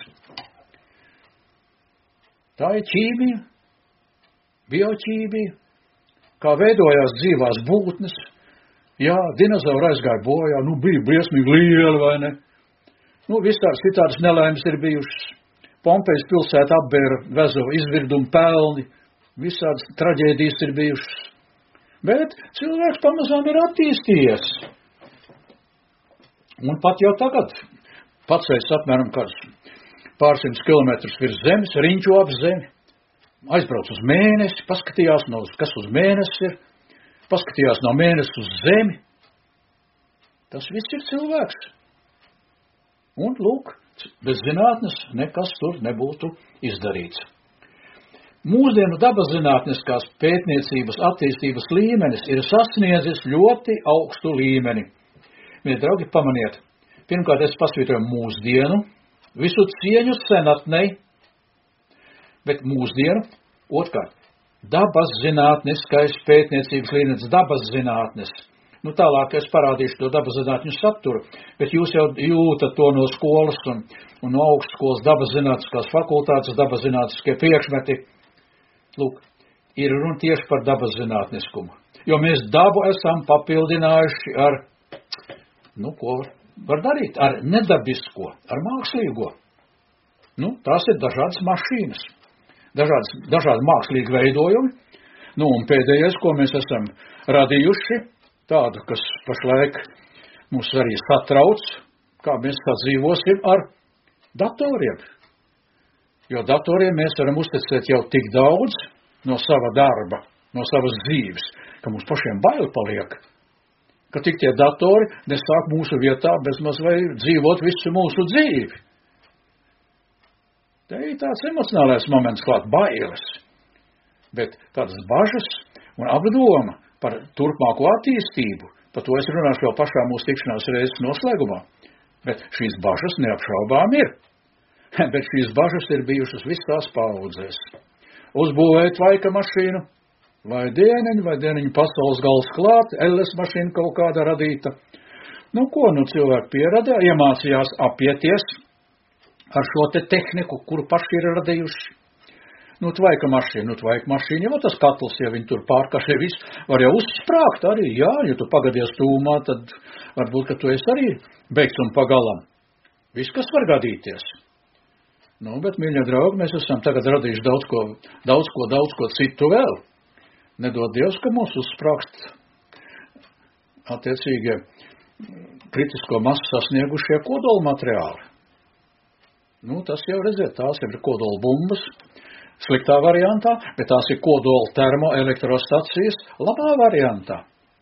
Tā ir ķīmija, bioķīmija, kā veidojās dzīvās būtnes. Jā, dinozauri aizgāja bojā, bija briesmīgi lieli, vai ne? Visādas citādas nelaimes ir bijušas. Pompejas pilsēta apbēra Vezuva izvirdumu pelni, visādas traģēdijas ir bijušas. Bet cilvēks pamazām ir attīstījies. Un pat jau tagad, pacēs apmēram pārsimts kilometrus virs zemes, riņķo ap zemi, aizbrauc uz mēnesi, paskatījās, kas uz mēnesi ir, paskatījās no mēnesi uz zemi. Tas viss ir cilvēks. Un, lūk, bez zinātnes nekas tur nebūtu izdarīts. Mūsdienu dabaszinātniskās pētniecības attīstības līmenis ir sasniedzis ļoti augstu līmeni. Mie draugi, pamaniet, pirmkārt es pasvītroju mūsdienu, visu cieņu senatnei, bet mūsdienu, otrkārt, dabaszinātniskais pētniecības līmenis, dabaszinātnes. Tālāk es parādīšu to dabaszinātņu saturu, bet jūs jau jūtat to no skolas un no augstskolas dabaszinātniskās fakultātes, dabaszinātniskie priekšmeti. Lūk, ir runa tieši par dabaszinātniskumu. Jo mēs dabu esam papildinājuši ar, ko var darīt, ar nedabisko, ar mākslīgo. Tās ir dažādas mašīnas, dažādi mākslīgi veidojumi. Un pēdējais, ko mēs esam radījuši, tādu, kas pašlaik mūs arī satrauc, kā mēs sadzīvosim ar datoriem. Jo datoriem mēs varam uzticēt jau tik daudz no sava darba, no savas dzīves, ka mums pašiem bail paliek, ka tik tie datori nesāk mūsu vietā bezmaz vai dzīvot visu mūsu dzīvi. Te ir tāds emocionālais moments klāt, bailes, bet tādas bažas un apdoma par turpmāko attīstību, par to es runāšu vēl pašā mūsu tikšanās reizes noslēgumā, bet šīs bažas neapšaubām ir. Bet šīs bažas ir bijušas visās paudzēs. Uzbūvēt vaika mašīnu, vai dieniņu pasaules gals klāt, Elles mašīna kaut kāda radīta, Nu, ko cilvēki pierada, iemācījās apieties ar šo te tehniku, kuru paši ir radījuši. Tvaika mašīna, jau tas katls, ja viņi tur pārkašē visu, var jau uzsprāgt arī, jā, ja tu pagadies tūmā, tad varbūt, ka tu esi arī beigts un pagalam. Viss, kas var gadīties. Bet, mīļie draugi, mēs esam tagad radījuši daudz ko citu vēl. Nedod Dievs, ka mūs uzsprāgst attiecīgie kritisko masu sasniegušie kodola materiāli. Tas jau redziet, tās ir kodola bumbas, sliktā variantā, bet tās ir kodola termoelektrostacijas labā variantā.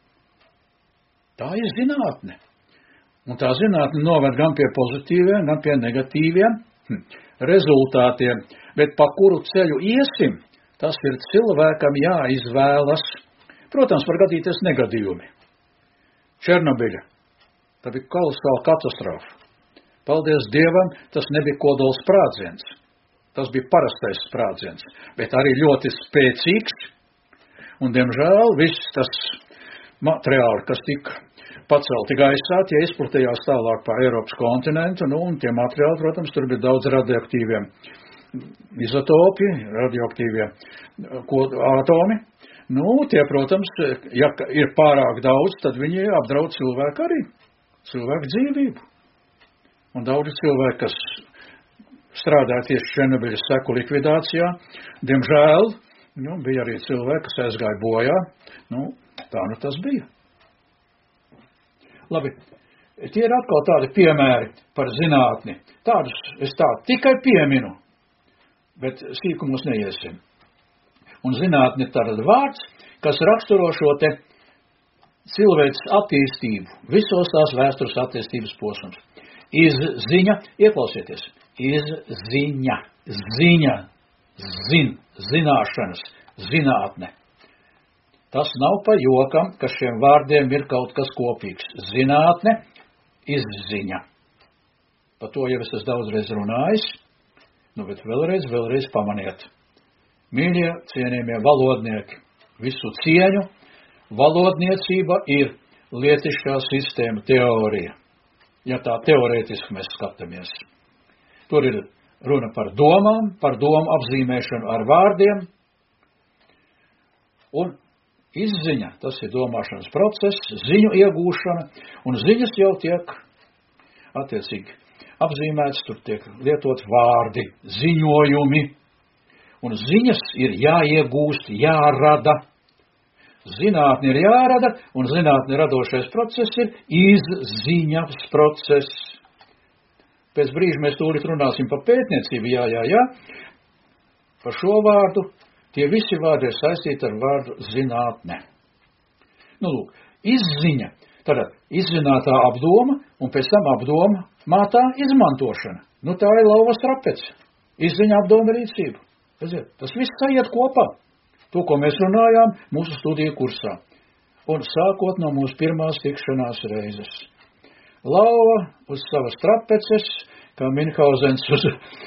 Tā ir zinātne. Un tā zinātne noved gan pie pozitīviem, gan pie negatīviem rezultātiem, bet pa kuru ceļu iesim, tas ir cilvēkam jāizvēlas. Protams, var gadīties negadījumi. Černobiļa. Tā bija kolosāla katastrofa. Paldies Dievam, tas nebija kodola sprādziens. Tas bija parastais sprādziens, bet arī ļoti spēcīgs. Un, diemžēl, viss tas materiāli, kas tika pacelti gaisā, tie izplatījās tālāk pa Eiropas kontinentu, un tie materiāli, protams, tur bija daudz radioaktīviem izotopi, radioaktīvie atomi. Tie, protams, ja ir pārāk daudz, tad viņi apdraud cilvēku arī, cilvēku dzīvību. Un daudzi cilvēki, kas strādāja tieši Černobiļas seku likvidācijā, diemžēl, bija arī cilvēki, kas aizgāja bojā. Tā tas bija. Labi, tie ir atkal tādi piemēri par zinātni. Tādus es tikai pieminu, bet sīkumos neiesim. Un zinātni ir tāda vārds, kas raksturo šo te cilvēces attīstību, visos tās vēstures attīstības posms. Izziņa, ieklausieties, izziņa, ziņa, zināšanas, zinātne. Tas nav pa jokam, ka šiem vārdiem ir kaut kas kopīgs. Zinātne, izziņa. Par to jau es esmu daudzreiz runājis, bet vēlreiz pamaniet. Mīļie, cienījamie valodnieki, visu cieņu, valodniecība ir lietišķā sistēma teorija. Ja tā teorētiski mēs skatāmies. Tur ir runa par domām, par domu apzīmēšanu ar vārdiem. Un izziņa, tas ir domāšanas process, ziņu iegūšana, un ziņas jau tiek attiecīgi apzīmēts, tur tiek lietot vārdi, ziņojumi. Un ziņas ir jāiegūst, jārada. Zinātne ir jārada, un zinātne radošais process ir izziņas process. Pēc brīža mēs tūlīt runāsim par pētniecību, jā. Par šo vārdu, tie visi vārdi ir saistīti ar vārdu zinātne. Lūk, izziņa, tātad izzinātā apdoma, un pēc tam apdoma mātā izmantošana. Tā ir lauvas trapece, izziņa apdoma rīcība. Tas viss aiziet kopā. To, ko mēs runājām mūsu studiju kursā. Un sākot no mūsu pirmās tikšanās reizes. Lauva uz savas trapeces, kā Minhauzens uz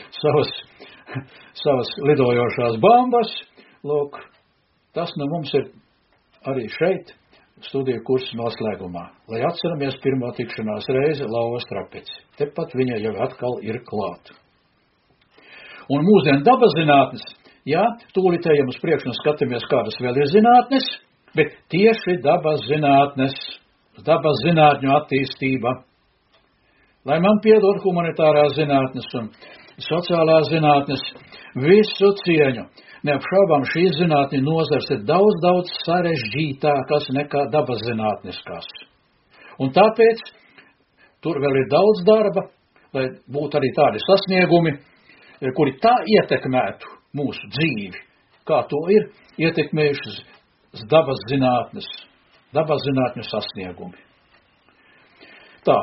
savas lidojošās bambas. Lūk, tas mums ir arī šeit studiju kursa noslēgumā. Lai atceramies pirmā tikšanās reize lauvas trapeci. Tepat viņa jau atkal ir klāt. Un mūsdienu dabas zinātnes, jā, tūlītējam uz priekšu un skatāmies, kādas vēl ir zinātnes, bet tieši dabas zinātņu attīstība. Lai man piedod humanitārās zinātnes un sociālās zinātnes, visu cieņu. Neapšaubām šīs zinātņu nozars ir daudz sarežģītākas nekā dabas zinātniskās. Un tāpēc tur vēl ir daudz darba, lai būtu arī tādi sasniegumi, kuri tā ietekmētu mūsu dzīvi, kā to ir ietekmējušas dabas zinātņu sasniegumi. Tā,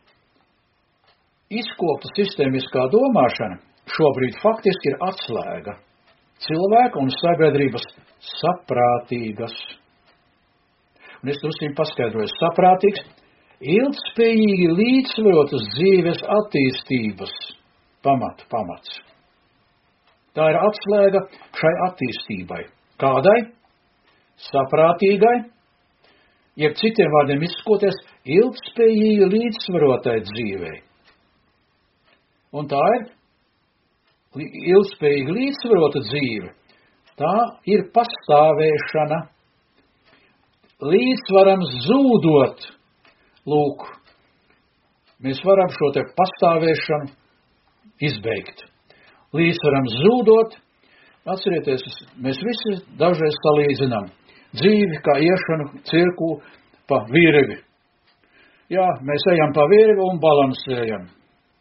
izkopta sistēmiskā domāšana šobrīd faktiski ir atslēga cilvēka un sabiedrības saprātīgas. Un es drusku paskaidroju, saprātīgs, ilgspējīgi līdzsvarotas dzīves attīstības pamats. Tā ir atslēga šai attīstībai. Kādai? Saprātīgai, jeb citiem vārdiem izsakoties, ilgspējīgai ilgtspējīgi līdzsvarotai dzīvei. Un tā ir ilgtspējīgi līdzsvarota dzīve. Tā ir pastāvēšana. Līdzsvaram zūdot, lūk, mēs varam šo te pastāvēšanu izbeigt. Līdzsvaram zūdot, atcerieties, mēs visi dažreiz salīdzinām dzīvi kā iešanu cirku pa virvi. Jā, mēs ejam pa virvi un balansējam.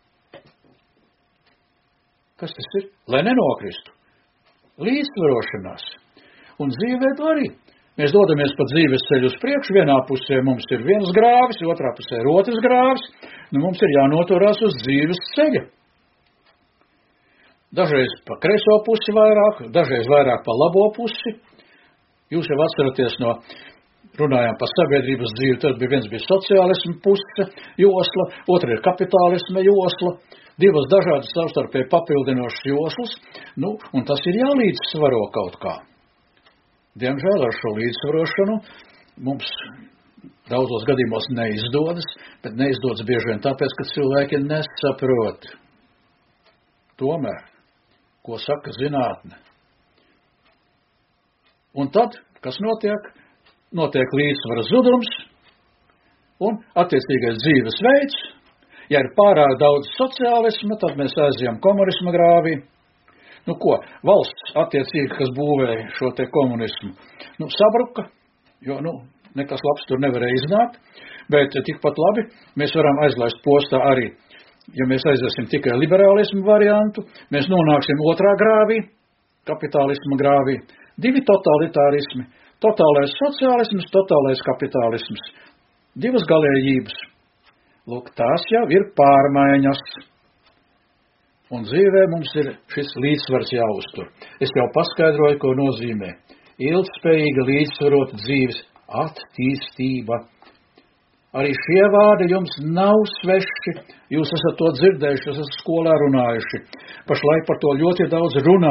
Kas tas ir? Lai nenokristu. Līdzsvarošanās. Un dzīvē to arī. Mēs dodamies pa dzīves ceļu uz priekšu, vienā pusē mums ir viens grāvis, otrā pusē ir otrs grāvis, mums ir jānoturās uz dzīves ceļa. Dažreiz pa kreiso pusi vairāk, dažreiz vairāk pa labo pusi. Jūs jau atceraties no, runājām par sabiedrības dzīvi, tad viens bija sociālisma puse, josla, otra ir kapitālisma josla, divas dažādas savstarpēji papildinošas joslas, un tas ir jālīdzsvaro kaut kā. Diemžēl ar šo līdzsvarošanu mums daudzos gadījumos neizdodas, bet neizdodas bieži vien tāpēc, ka cilvēki nesaprot. Tomēr, ko saka zinātne. Un tad, kas notiek? Notiek līdzsvara zudums un attiecīgais dzīves veids. Ja ir pārāk daudz sociālisma, tad mēs aizjām komunisma grāvī. Valsts attiecīgi, kas būvēja šo te komunismu, sabruka, jo, nekas labs tur nevarēja iznākt, bet tikpat labi mēs varam aizlaist postā arī, ja mēs aiziesim tikai liberālismu variantu, mēs nonāksim otrā grāvī, kapitālisma grāvī, divi totalitārismi, totālais sociālisms, totālais kapitālisms, divas galējības. Lūk, tās jau ir pārmaiņas. Un dzīvē mums ir šis līdzsvars jāuztur. Es jau paskaidroju, ko nozīmē ilgtspējīga līdzsvarota dzīves attīstība. Arī šie vārdi jums nav sveši, jūs esat to dzirdējuši, esat skolā runājuši. Pašlaik par to ļoti daudz runā.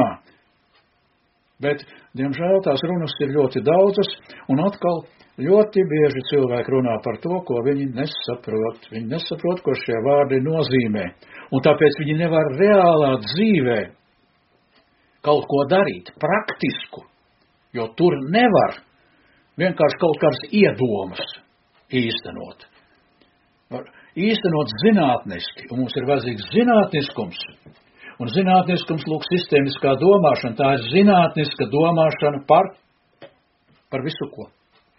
Bet, diemžēl, tās runas ir ļoti daudzas, un atkal ļoti bieži cilvēki runā par to, ko viņi nesaprot. Viņi nesaprot, ko šie vārdi nozīmē. Un tāpēc viņi nevar reālā dzīvē kaut ko darīt, praktisku, jo tur nevar vienkārši kaut kādas iedomas īstenot. Var īstenot zinātniski, un mums ir vajadzīgs zinātniskums. Un zinātniskums, lūk, sistēmiskā domāšana, tā ir zinātniska domāšana par visu ko.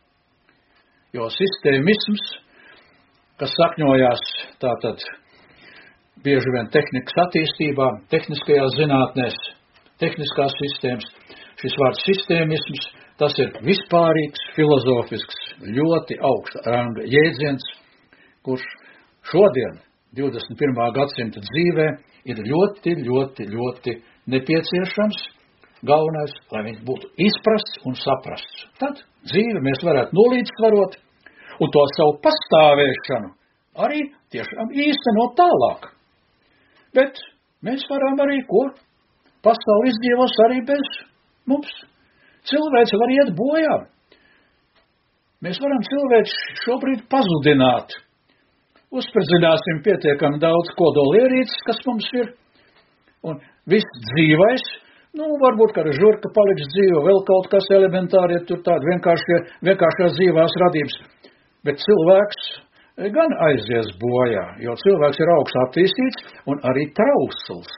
Jo sistēmisms, kas sakņojās tātad bieži vien tehnikas attīstībā, tehniskajās zinātnēs, tehniskās sistēmas, šis vārds sistēmisms, tas ir vispārīgs, filozofisks, ļoti augsta ranga jēdziens, kurš šodien, 21. gadsimta dzīvē, ir ļoti, ļoti, ļoti nepieciešams. Galvenais, lai viņš būtu izprasts un saprasts. Tad dzīvi mēs varētu nolīdzsvarot un to savu pastāvēšanu arī tiešām īstenot tālāk. Bet mēs varam arī ko? Pasauli izdzīvos arī bez mums. Cilvēks var iet bojā. Mēs varam cilvēku šobrīd pazudināt. Uzspridzināsim pietiekami daudz kodolierīces, kas mums ir. Un viss dzīvais, varbūt kāda žurka paliks dzīva, vēl kaut kas elementāri, tur tādi vienkāršās dzīvās radības. Bet cilvēks gan aizies bojā, jo cilvēks ir augsts attīstīts un arī trausls.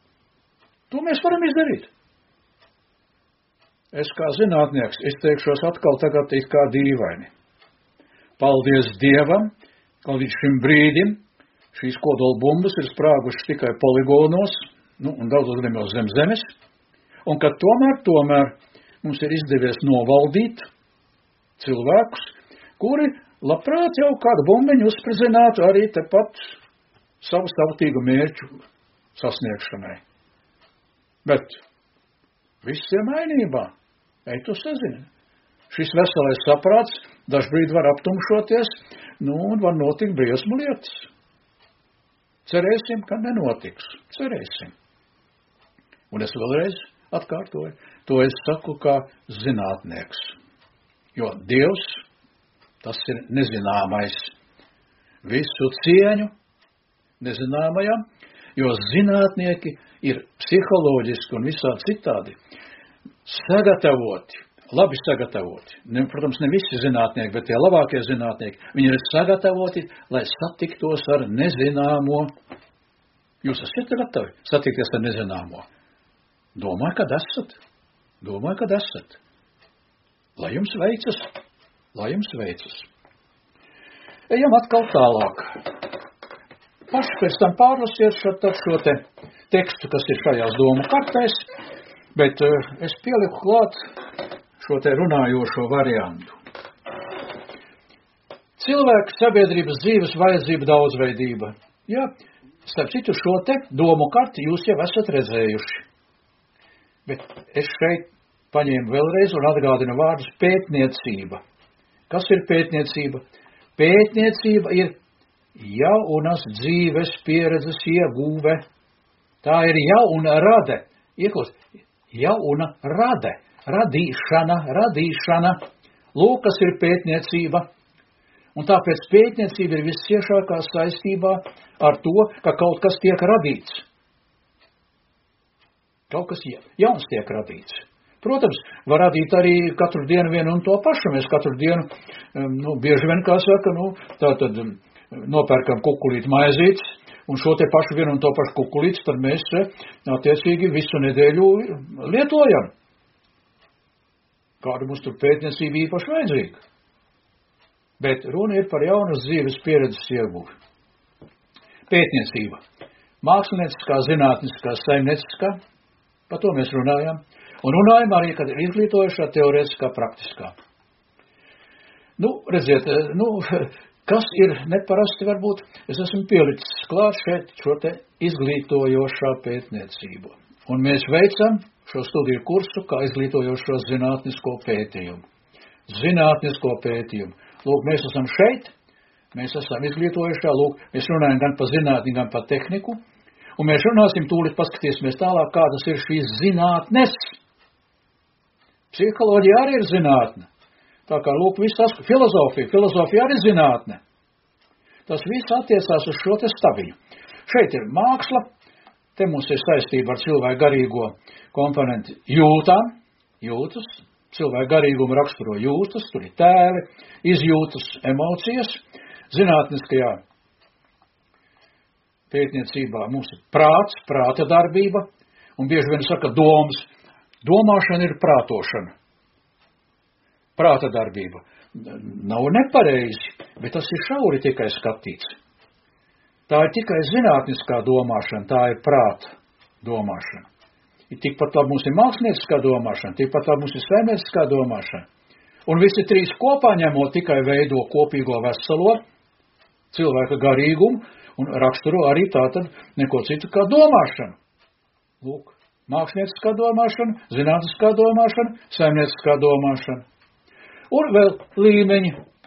To mēs varam izdarīt. Es kā zinātnieks izteikšos atkal tagad it kā dīvaini. Paldies Dievam, ka līdz šim brīdim šīs kodolbumbas ir sprāgušas tikai poligonos, un daudzos gadījumos zem zemes, un ka tomēr mums ir izdevies novaldīt cilvēkus, kuri labprāt jau kādu bumbiņu uzspridzinātu arī tepat savu tautīgu mērķu sasniegšanai. Bet viss ir mainībā. Ej, tu sazini. Šis veselais saprāts dažbrīd var aptumšoties, un var notikt briesmu lietas. Cerēsim, ka nenotiks. Cerēsim. Un es vēlreiz atkārtoju, to es saku kā zinātnieks. Jo Dievs, tas ir nezināmais. visu cieņu nezināmajam, jo zinātnieki ir psiholoģiski un visā citādi sagatavoti, labi sagatavoti. Protams, ne visi zinātnieki, bet tie labākie zinātnieki, viņi ir sagatavoti, lai satiktos ar nezināmo. Jūs esat gatavi satikties ar nezināmo? Domāju, kad esat. Lai jums veicas. Ejam atkal tālāk. Paši pēc tam pārlasiet šo te tekstu, kas ir šajās domu kartēs, bet es pieliku klāt šo te runājošo variantu. Cilvēku sabiedrības dzīves vajadzība daudzveidība. Jā, starp citu šo te domu karti jūs jau esat redzējuši. Bet es šeit paņēmu vēlreiz un atgādinu vārdus pētniecība. Kas ir pētniecība? Pētniecība ir jaunas dzīves pieredzes ieguve. Tā ir jauna rade. Jauna rade. Radīšana. Lūk, kas ir pētniecība. Un tāpēc pētniecība ir visciešākā saistībā ar to, ka kaut kas tiek radīts. Kaut kas jauns tiek radīts. Protams, var radīt arī katru dienu vienu un to pašu. Mēs katru dienu, bieži vien, kā saka, tātad nopērkam kukulīt maizītes, un šo te pašu vienu un to pašu kukulītes, tad mēs attiecīgi visu nedēļu lietojam. Kāda mums tur pētniecība īpaši vajadzīga. Bet runa ir par jaunas dzīves pieredzes ieguvi. Pētniecība. Mākslinieciskā, zinātniskā, saimnieciskā. Par to mēs runājam. Un runājam arī, kad ir izglītojušā, teorētiskā, praktiskā. Redziet, kas ir neparasti varbūt, es esmu pielicis klāt šeit šo te izglītojošā pētniecību. Un mēs veicam šo studiju kursu kā izglītojošo zinātnisko pētījumu. Lūk, mēs esam šeit, mēs esam izglītojušā, lūk, mēs runājam gan par zinātni, gan par tehniku, un mēs runāsim tūlīt, paskatīsimies tālāk, kādas ir šīs zinātnes. Psiholoģija arī ir zinātne. Tā kā, lūk, viss tas, filozofija arī zinātne. Tas viss attiecās uz šo te stabiņu. Šeit ir māksla, te mums ir saistība ar cilvēku garīgo komponentu jūtas, cilvēku garīgumu raksturo jūtas, tur ir tēli, izjūtas, emocijas, zinātniskajā pētniecībā mums ir prāts, prāta darbība, un bieži vien saka domas. Domāšana ir prātošana. Prāta darbība. Nav nepareizi, bet tas ir šauri tikai skatīts. Tā ir tikai zinātniskā domāšana, tā ir prāta domāšana. Tikpat labi mums ir mākslinieckā domāšana, tikpat labi mums ir saimnieciskā domāšana. Un visi trīs kopā ņemot tikai veido kopīgo veselo cilvēka garīgumu un raksturo arī tātad neko citu kā domāšanu. Lūk. Mākslinieckā domāšana, zinātniskā domāšana, saimnieciskā domāšana. Un vēl līmeņi.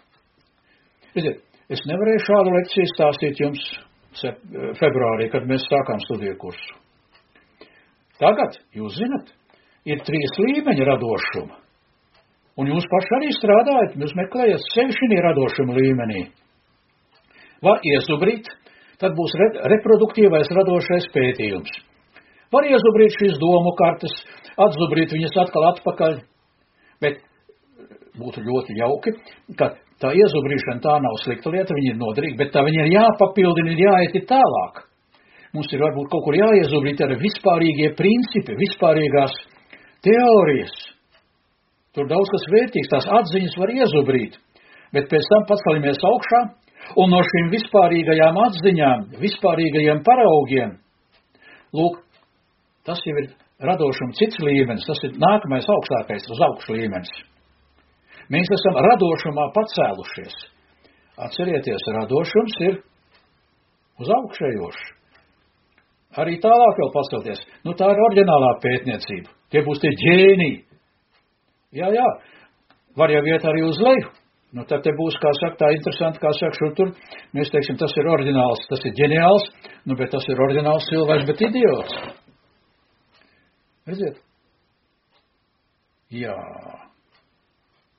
Es nevarēju šādu lekciju stāstīt jums februārī, kad mēs sākām studiju kursu. Tagad, jūs zinat, ir 3 līmeņi radošuma. Un jūs paši arī strādājat, jūs meklējat sevi šī radošuma līmenī. Var iezubrīt, tad būs reproduktīvais radošais pētījums. Var iezubrīt šīs domu kartes, atzubrīt viņas atkal atpakaļ, bet būtu ļoti jauki, ka tā iezubrīšana tā nav slikta lieta, viņa ir noderīga, bet tā viņa ir jāpapildina, ir jāiet tālāk. Mums ir varbūt kaut kur jāiezubrīt ar vispārīgie principi, vispārīgās teorijas. Tur daudz kas vērtīgs, tās atziņas var iezubrīt, bet pēc tam paceļamies augšā, un no šīm vispārīgajām atziņām, vispārīgajiem paraugiem, lūk, tas jau ir radošuma cits līmenis, tas ir nākamais augstākais uz augšu līmenis. Mēs esam radošumā pacēlušies. Atcerieties, radošums ir uz augšējošs. Arī tālāk vēl pacelties. Tā ir oriģinālā pētniecība. Tie būs tie ģēniji. Jā, var jau iet arī uz leju. Tad te būs, kā saka, tā interesanti, kā saka, šur tur. Mēs teiksim, tas ir oriģināls, tas ir ģeniāls, bet tas ir oriģināls cilvēks, bet idiots. Redziet? Jā.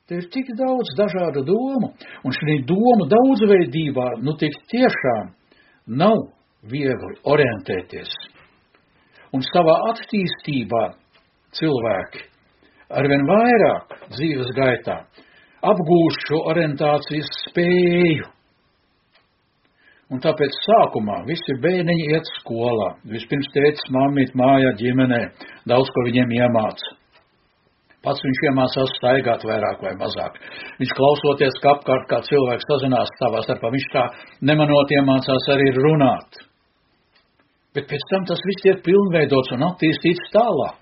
Te ir tik daudz dažādu domu, un šī domu daudzveidībā, tik tiešām nav viegli orientēties. Un savā attīstībā cilvēki arvien vairāk dzīves gaitā apgūst šo orientācijas spēju. Un tāpēc sākumā visi bērniņi iet skolā. Vispirms tētis, mammīt, mājā, ģimenē, daudz ko viņiem iemāca. Pats viņš iemācās staigāt vairāk vai mazāk. Viņš klausoties, ka apkārt kā cilvēks sazinās savā starpā, viņš kā nemanot iemācās arī runāt. Bet pēc tam tas viss tiek pilnveidots un attīstīts tālāk.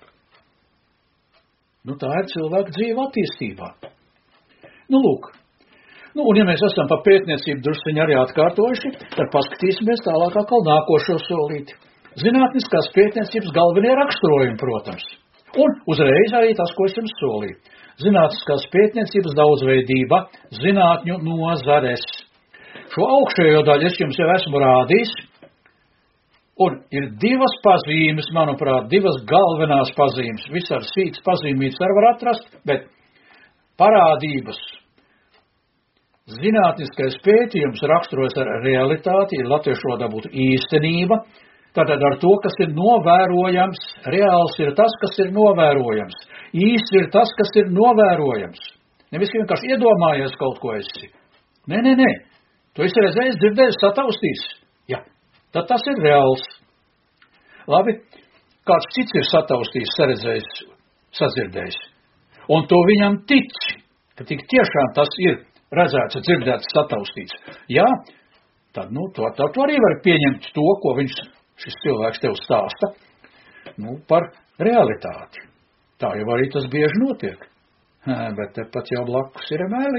Tā ir cilvēka dzīve attīstībā. Lūk. Un ja mēs esam pa pētniecību drusciņi arī atkārtojuši, tad paskatīsimies tālāk atkal nākošo solīti. Zinātniskās pētniecības galvenie raksturojumi, protams. Un uzreiz arī tas, ko es jums solīju. Zinātniskās pētniecības daudzveidība, zinātņu nozares. Šo augšējo daļu es jums jau esmu rādījis. Un ir divas pazīmes, manuprāt, divas galvenās pazīmes. Visar sīks pazīmītas var atrast, bet parādības. Zinātniskais pētījums raksturojas ar realitāti, ir latviešu valodā būtu īstenība, tātad ar to, kas ir novērojams, reāls ir tas, kas ir novērojams, īsts ir tas, kas ir novērojams. Nevis vienkārši iedomājies kaut ko esi. Nē, tu esi redzējis, dzirdējis, sataustījis. Jā, tad tas ir reāls. Labi, kāds cits ir sataustījis, saredzējis, sadzirdējis. Un to viņam tic, ka tik tiešām tas ir redzēts, dzirdēts, sataustīts. Jā, tad, tu arī vari pieņemt to, ko šis cilvēks tev stāsta, par realitāti. Tā jau arī tas bieži notiek. Bet tepat jau blakus ir meli.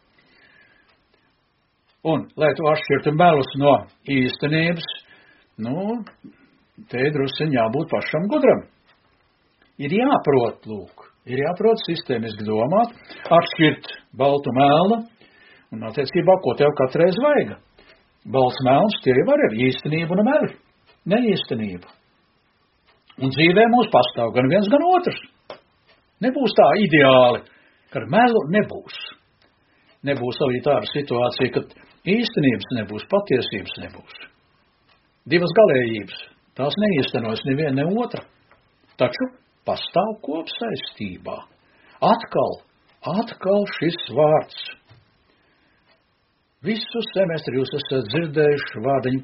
Un, lai tu atšķirtu melus no īstenības, te drusciņ jābūt pašam gudram. Ir jāprot, ir jāprot sistēmiski domāt, atšķirt baltu melnu, un attiecībā, ko tev katreiz vajag. Balts melns, tie jau var ar īstenību un meli, neīstenību. Un dzīvē mūs pastāv gan viens, gan otrs. Nebūs tā ideāli, ka melu nebūs. Nebūs arī tāda situācija, kad īstenības nebūs, patiesības nebūs. Divas galējības, tās neīstenojas neviena, ne otra. Taču pastāv kopsaistībā. Atkal šis vārds. Visu semestri jūs esat dzirdējuši vārdiņu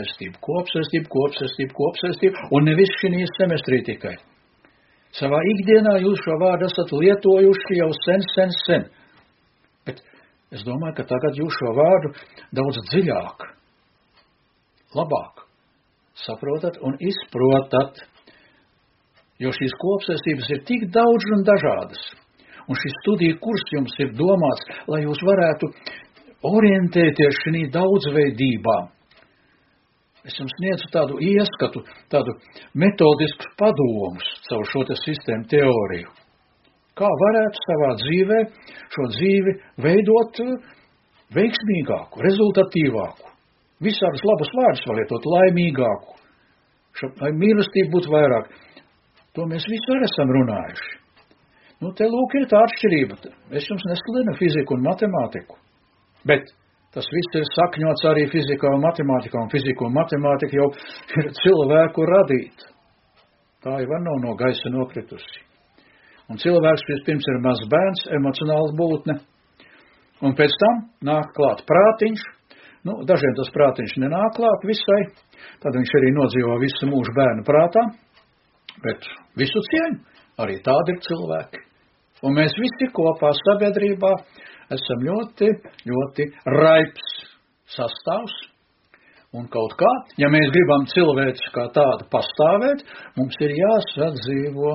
kopsaistību, un nevis šī semestrī tikai. Savā ikdienā jūs šo vārdu esat lietojuši jau sen. Bet es domāju, ka tagad jūs šo vārdu daudz dziļāk, labāk saprotat un izprotat, jo šīs kopsaistības ir tik daudz un dažādas. Un šis studiju kurs jums ir domāts, lai jūs varētu orientēties šī daudzveidībā. Es jums sniedzu tādu ieskatu, tādu metodisku padomus caur šo sistēmu teoriju. Kā varētu savā dzīvē šo dzīvi veidot veiksmīgāku, rezultatīvāku, visādus labus vārdus var lietot, laimīgāku, lai mīlestība būtu vairāk. To mēs visu arī esam runājuši. Te lūk ir tā atšķirība. Es jums neslinu fiziku un matemātiku. Bet tas viss ir sakņots arī fizikā un matemātikā, un fizika un matemātika jau ir cilvēku radīta. Tā jau nav no gaisa nokritusi. Un cilvēks vispirms ir mazs bērns, emocionāls būtne, un pēc tam nāk klāt prātiņš. Dažiem tas prātiņš nenāk klāt visai, tad viņš arī nodzīvo visu mūžu bērnu prātā, bet visu cieņu, arī tādi ir cilvēki. Un mēs visi kopā sabiedrībā esam ļoti, ļoti raips sastāvs. Un kaut kā, ja mēs gribam cilvēks kā tādu pastāvēt, mums ir jāsadzīvo.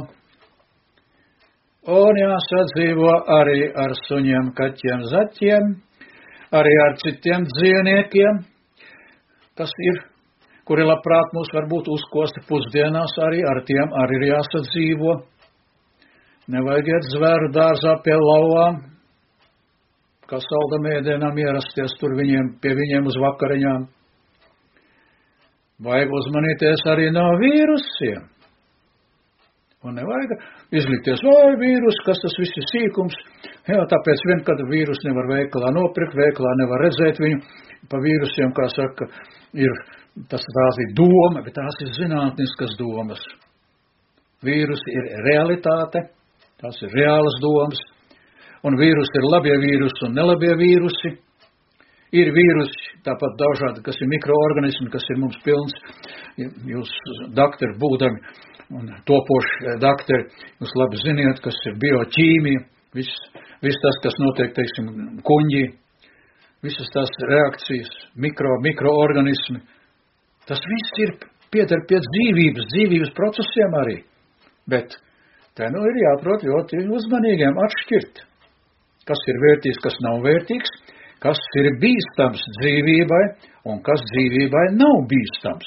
Un jāsadzīvo arī ar suņiem, kaķiem, zaķiem, arī ar citiem dzīvniekiem, kas ir, kuri labprāt mūs varbūt uzkosti pusdienās, arī ar tiem arī ir jāsadzīvo. Nevajag iet zvēru dārzā pie lauvām, kā saldam ēdienam ierasties tur pie viņiem uz vakariņām. Vajag uzmanīties arī no vīrusiem. Un nevajag izlikties, vai vīrus, kas tas viss ir sīkums. Jā, tāpēc vien, kad vīrus nevar veikalā nopirkt, veikalā nevar redzēt viņu, pa vīrusiem, kā saka, tās ir doma, bet tās ir zinātniskas domas. Vīrusi ir realitāte, tās ir reālas domas, un vīrusi ir labie vīrusi un nelabie vīrusi. Ir vīrusi, tāpat dažādi, kas ir mikroorganismi, kas ir mums pilns. Jūs, daktari, būdami un topoši daktari, jūs labi ziniet, kas ir bioķīmija, viss tas, kas notiek, teiksim, kuņģī, visas tās reakcijas, mikroorganismi. Tas viss ir pieder pie dzīvības procesiem arī. Bet te ir jāprot ļoti uzmanīgiem atšķirt, kas ir vērtīgs, kas nav vērtīgs, kas ir bīstams dzīvībai un kas dzīvībai nav bīstams.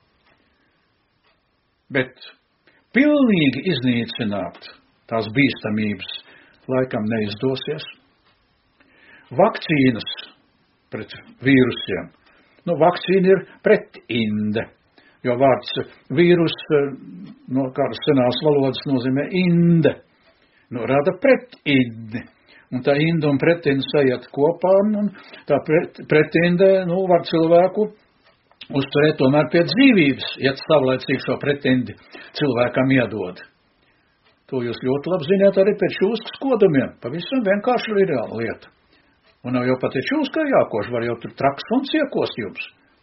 Bet pilnīgi iznīcināt tās bīstamības laikam neizdosies. Vakcīnas pret vīrusiem. Vakcīna ir pretinde, jo vārds vīrus no kādas senās valodas nozīmē inde. Rada pretindi. Un tā inda un pretinde sajiet kopā, un tā pretinde, var cilvēku uzturēt tomēr pie dzīvības, ja savlaicīgi šo pretindi cilvēkam iedod. To jūs ļoti labi zināt arī pēc šūskas kodumiem. Pavisam vienkārši ir lieta. Un nav jau pat ir šūskai jākoš, var jau tur traks un iekost jums.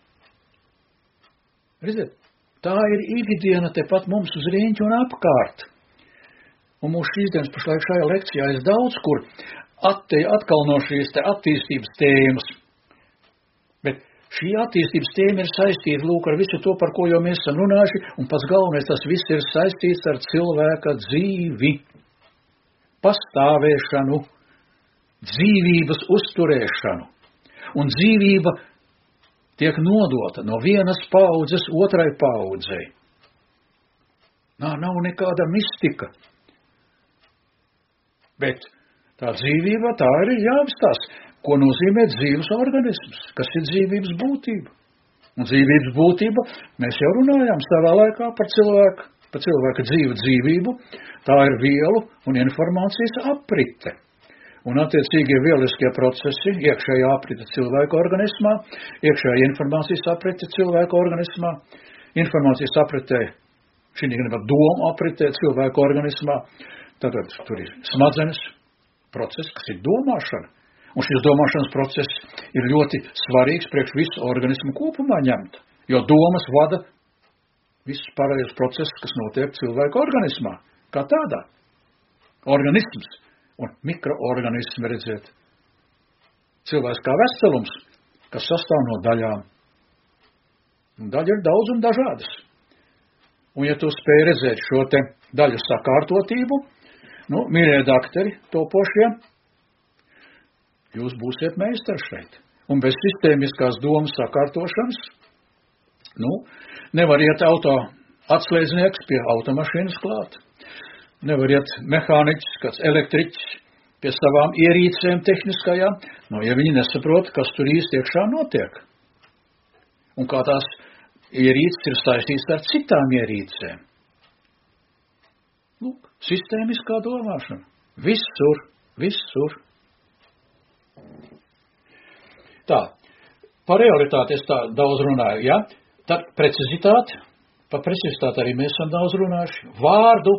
Redziet, tā ir ikdiena tepat mums uz riņķi un apkārt. Un mūsu šīs dienas pašlaik šajā lekcijā es daudz kur atkal no šīs te attīstības tēmas. Bet šī attīstības tēma ir saistīta lūk ar visu to, par ko jau mēs esam runājuši, un pats galvenais tas viss ir saistīts ar cilvēka dzīvi, pastāvēšanu, dzīvības uzturēšanu. Un dzīvība tiek nodota no vienas paudzes otrai paudzei. Nav nekāda mistika. Bet tā dzīvība, tā arī jāapstās. Ko nozīmē dzīves organisms? Kas ir dzīvības būtība? Un dzīvības būtība, mēs jau runājām savā laikā par cilvēka dzīvību. Tā ir vielu un informācijas aprite. Un attiecīgie vieliskie procesi, iekšējā aprite cilvēka organismā, iekšējā informācijas aprite cilvēka organismā, informācijas apritē, šī gan doma apritē cilvēka organismā, tātad tur ir smadzenes process, kas ir domāšana. Un šis domāšanas process ir ļoti svarīgs priekš visu organismu kopumā ņemt, jo domas vada visus pārējos procesus, kas notiek cilvēka organismā, kā tādā. Organisms un mikroorganismi, redziet. Cilvēks kā veselums, kas sastāv no daļām. Un daļa ir daudz un dažādas. Un ja tu spēj redzēt šo te daļu sakārtotību, mīļie daktari, topošie, jūs būsiet meistari šeit. Un bez sistēmiskās domas sakārtošanas, nevar iet atslēdznieks pie automašīnas klāt. Nevar iet mehāniķis, kāds elektriķis pie savām ierīcēm tehniskajām, ja viņi nesaprot, kas tur īsti iekšā notiek. Un kā tās ierīces ir saistītas ar citām ierīcēm. Lūk, sistēmiskā domāšana. Visur. Tā, par realitāti es tā daudz runāju, ja? Tad precizitāte. Par precizitāti arī mēs esam daudz runājuši. Vārdu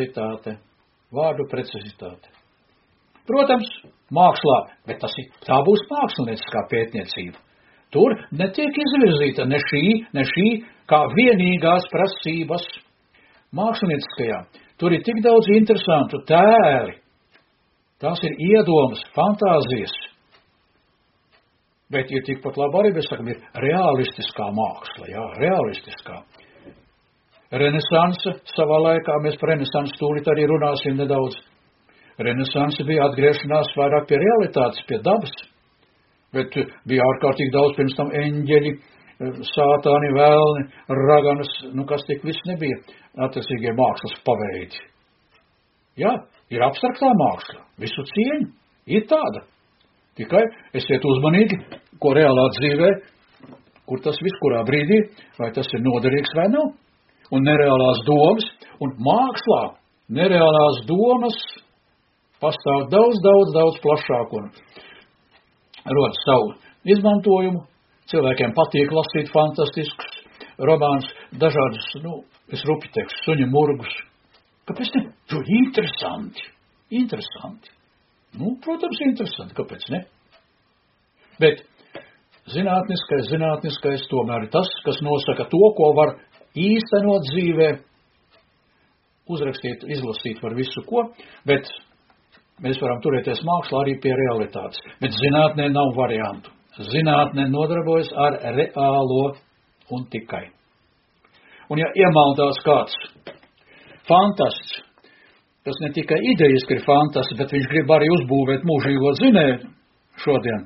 precizitāte. Protams, mākslā, bet tā būs mākslinieciskā pētniecība. Tur netiek izvirzīta ne šī kā vienīgās prasības. Mākslinieciskajā tur ir tik daudz interesantu tēli. Tās ir iedomas, fantāzijas. Bet ir tikpat labi arī, mēs sakam, ir realistiskā māksla, realistiskā. Renesanse savā laikā, mēs par renesansu tūlīt arī runāsim nedaudz. Renesanse bija atgriešanās vairāk pie realitātes, pie dabas, bet bija ārkārtīgi daudz pirms tam eņģeļi, sātāni, vēlni, raganas, kas tik viss nebija attiecīgie mākslas paveidi. Jā, ir abstraktā māksla, visu cieņu, ir tāda. Tikai esiet uzmanīgi, ko reālā dzīvē, kur tas viss kurā brīdī, vai tas ir noderīgs vai nav. un nereālās domas, un mākslā nereālās domas pastāv daudz plašāk un rod savu izmantojumu. Cilvēkiem patīk lasīt fantastiskus romānus, dažādus, rupitekstus, suņu murgus. Kāpēc ne? Jo interesanti. Protams, interesanti, kāpēc ne? Bet zinātniskais tomēr ir tas, kas nosaka to, ko var īstenot dzīvē, uzrakstīt, izlasīt var visu ko, bet mēs varam turēties mākslā arī pie realitātes. Bet zinātnē nav variantu. Zinātne nodarbojas ar reālo un tikai. Un ja iemaldās kāds fantasts, kas ne tikai idejiski ir fantasts, bet viņš grib arī uzbūvēt mūžīgo dzinēju šodien,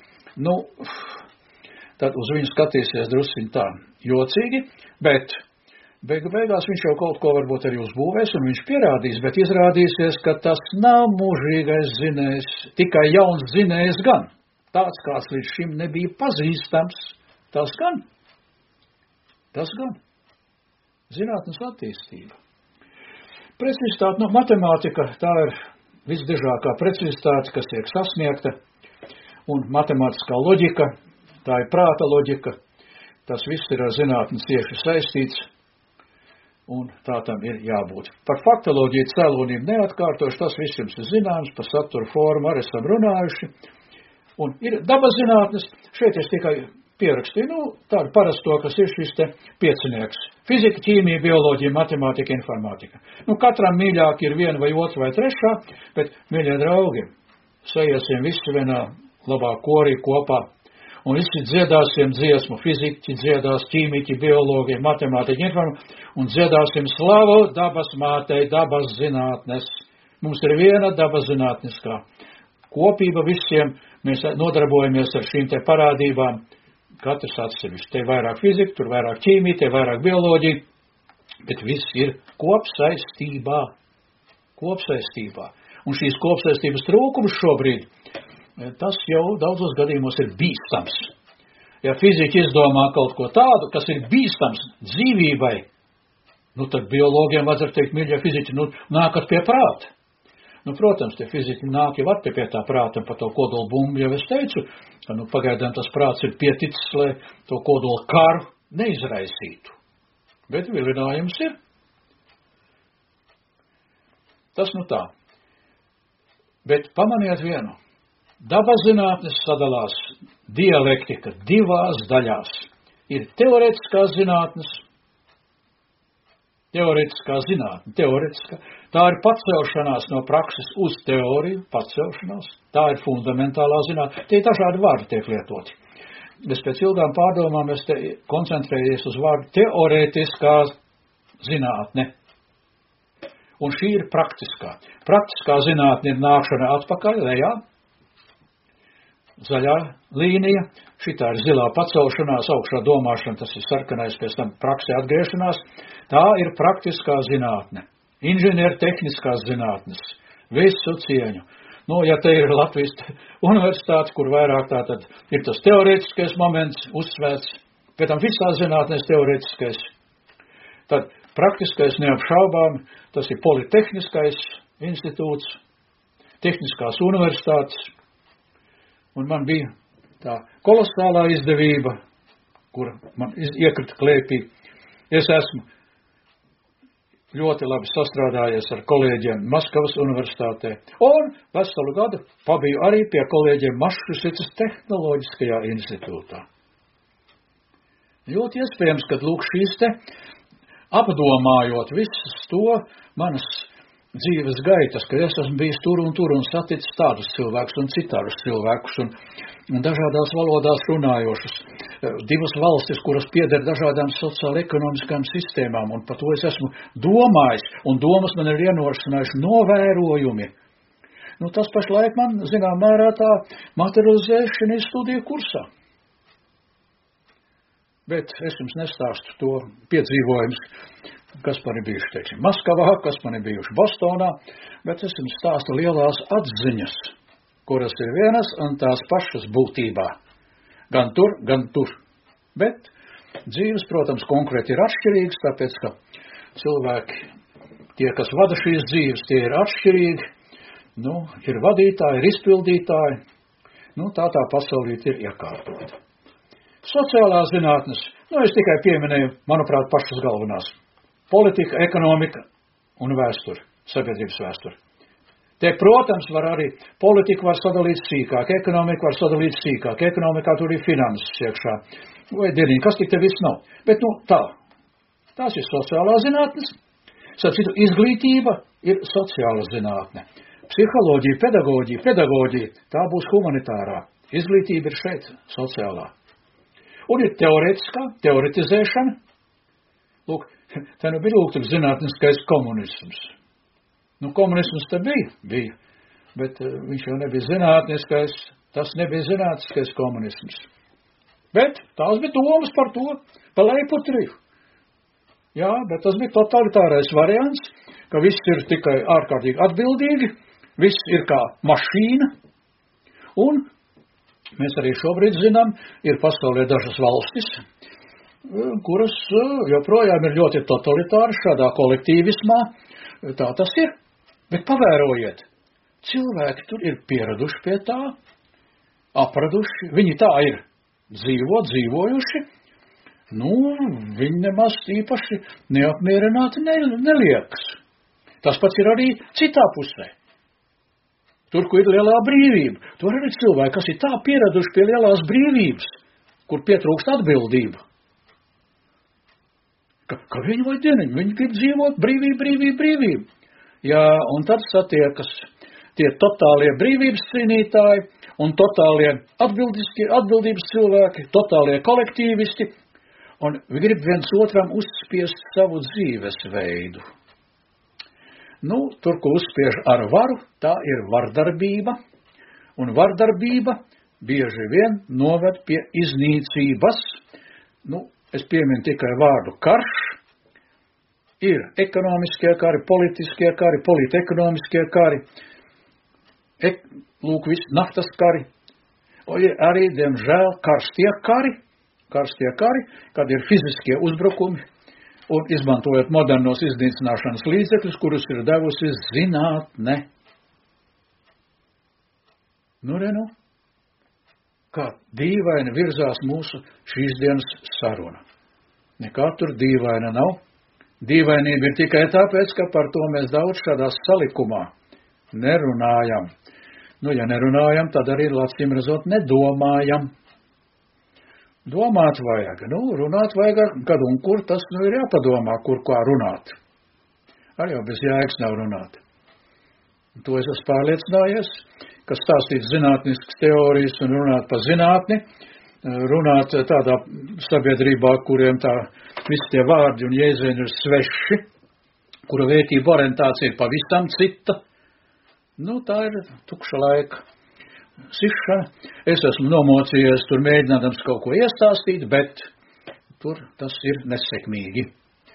tad uz viņu skatīsies drusciņ tā jocīgi, bet beigās viņš jau kaut ko varbūt arī uzbūvēs un viņš pierādīs, bet izrādīsies, ka tas nav mūžīgais dzinējs, tikai jauns dzinējs gan. Tāds, kāds līdz šim nebija pazīstams, tas gan. Zinātnes attīstība. Precizitāte, matemātika, tā ir visdažākā precizitāte, kas tiek sasniegta, un matemātiskā loģika, tā ir prāta loģika, tas viss ir ar zinātni cieši saistīts, un tā tam ir jābūt. Par faktoloģiju cēlonību neatkārtoši, tas viss jums ir zināms, par saturu formu arī esam runājuši, un ir dabas zinātnes, šeit es tikai pierakstīju, tādu parasto, kas ir šis te piecinieks. Fizika, ķīmija, bioloģija, matemātika, informātika. Katram mīļāk ir viena vai otra vai trešā, bet, mīļie draugi, saiesim visi vienā labā korī kopā, un visi dziedāsim dziesmu, fiziķi dziedās, ķīmiķi, biologi, matemātiķi, informātika, un dziedāsim slavu dabas mātei, dabas zinātnes. Mums ir viena dabas zinātniskā kopība visiem, mēs nodarbojamies ar šīm te parādībām, katrs atsevišķi. Te vairāk fizika, tur vairāk ķīmija, te vairāk bioloģija, bet viss ir kopsaistībā. Un šīs kopsaistības trūkums šobrīd, tas jau daudzos gadījumos ir bīstams. Ja fizika izdomā kaut ko tādu, kas ir bīstams dzīvībai, tad biologiem vajadzētu teikt, mīļie fiziķi, nākat pie prāta. Protams, tie fiziķi nāk jau pie tā prāta, par to kodolu bumbu jau es teicu, ka pagaidām tas prāts ir pieticis, lai to kodolu karu neizraisītu. Bet vilinājums ir. Tas tā. Bet pamaniet vienu. Dabas zinātnes sadalās dialektika divās daļās. Ir teorētiskās zinātnes, teorētiskā. Tā ir pacelšanās no prakses uz teoriju, tā ir fundamentālā zinātne. Tie dažādi vārdi tiek lietoti. Es pēc ilgām pārdomām koncentrējies uz vārdu teorētiskā zinātne. Un šī ir praktiskā. Praktiskā zinātne ir nākšana atpakaļ, lejā, zaļā līnija, šitā ir zilā pacelšanās, augšā domāšana, tas ir sarkanais, pēc tam praksē atgriešanās. Tā ir praktiskā zinātne. Inženiertehniskās zinātnes, visu cieņu. Ja te ir Latvijas universitāte, kur vairāk tātad ir tas teorētiskais moments uzsvērts, pēc tam visā zinātnēs teorētiskais. Tad praktiskais neapšaubām, tas ir politehniskais institūts, tehniskās universitātes, un man bija tā kolosālā izdevība, kur man iekrita klēpī. Es esmu ļoti labi sastrādājies ar kolēģiem Maskavas universitātē, un veselu gadu pabiju arī pie kolēģiem Maščusicas tehnoloģiskajā institūtā. Ļoti iespējams, ka šīs te apdomājot visas to manas dzīves gaitas, ka es esmu bijis tur un saticis tādus cilvēkus un citādus cilvēkus un dažādās valodās runājošus. Divas valstis, kuras pieder dažādām sociāla-ekonomiskām sistēmām, un par to es esmu domājis, un domas man ir ienosinājuši novērojumi. Tas pašlaik man, zinām, mērā tā materializēšana ir studiju kursā. Bet es jums nestāstu to piedzīvojumus, kas man ir bijuši, teiksim, Maskavā, kas man ir bijuši Bostonā, bet es jums stāstu lielās atziņas, kuras ir vienas un tās pašas būtībā. Gan tur. Bet dzīves, protams, konkrēti ir atšķirīgas, tāpēc, ka cilvēki, tie, kas vada šīs dzīves, tie ir atšķirīgi, ir vadītāji, ir izpildītāji, tā pasaulīte ir iekārtota. Sociālās zinātnes, es tikai pieminēju, manuprāt, pašas galvenās. Politika, ekonomika un vēsture, sabiedrības vēsture. Protams, politika var sadalīt sīkāk, ekonomika var sadalīt sīkāk, ekonomikā tur ir finanses iekšā, vai dienīgi, kas tik te viss nav. Bet, tās ir sociālās zinātnes, izglītība ir sociāla zinātne. Psiholoģija, pedagoģija, tā būs humanitārā. Izglītība ir šeit, sociālā. Un ir teoretizēšana. Lūk, tā bija lūgtuk zinātniskais komunisms. Komunisms te bija, bet viņš jau nebija zinātniskais, tas nebija zinātniskais komunisms. Bet tās bija domas par to, pa leiputriju. Jā, bet tas bija totalitārais variants, ka viss ir tikai ārkārtīgi atbildīgi, viss ir kā mašīna, un mēs arī šobrīd zinām, ir pasaulē dažas valstis, kuras joprojām ir ļoti totalitāri šādā kolektīvismā, tā tas ir. Bet pavērojiet, cilvēki tur ir pieraduši pie tā, apraduši, viņi tā ir dzīvojuši, viņi nemaz īpaši neapmierināti neliekas. Tas pats ir arī citā pusē. Tur, kur ir lielā brīvība, tur ir cilvēki, kas ir tā pieraduši pie lielās brīvības, kur pietrūkst atbildība. Ka viņi vai dieniņi, viņi grib dzīvot brīvība. Jā, un tad satiekas tie totālie brīvības cīnītāji un totālie atbildības cilvēki, totālie kolektīvisti, un viņi grib viens otram uzspiest savu dzīvesveidu. Tur, ko uzspiež ar varu, tā ir vardarbība, un vardarbība bieži vien noved pie iznīcības. Es pieminu tikai vārdu karš. Ir ekonomiskie kari, politiskie kari, politekonomiskie kari, naftas kari, un ir arī, diemžēl, karstie kari, kad ir fiziskie uzbrukumi, un izmantojot modernos iznīcināšanas līdzekļus, kurus ir devusi zinātne. Kā dīvaini virzās mūsu šīs dienas saruna. Nekā tur dīvaina nav. Dīvainība ir tikai tāpēc, ka par to mēs daudz šādā salikumā nerunājam. Ja nerunājam, tad arī, acīm redzot, nedomājam. Domāt vajag. Runāt vajag, kad un kur tas ir jāpadomā, kur kā runāt. Arī jau bez jēgas nav runāt. To es esmu pārliecinājies, ka stāstīt zinātniskas teorijas un runāt par zinātni, runāt tādā sabiedrībā, kuriem tā visi tie vārdi un jēdzieni ir sveši, kura vērtība orientācija ir pavisam cita, tā ir tukša laika sišana. Es esmu nomocījies tur mēģinādams kaut ko iestāstīt, bet tur tas ir nesekmīgi.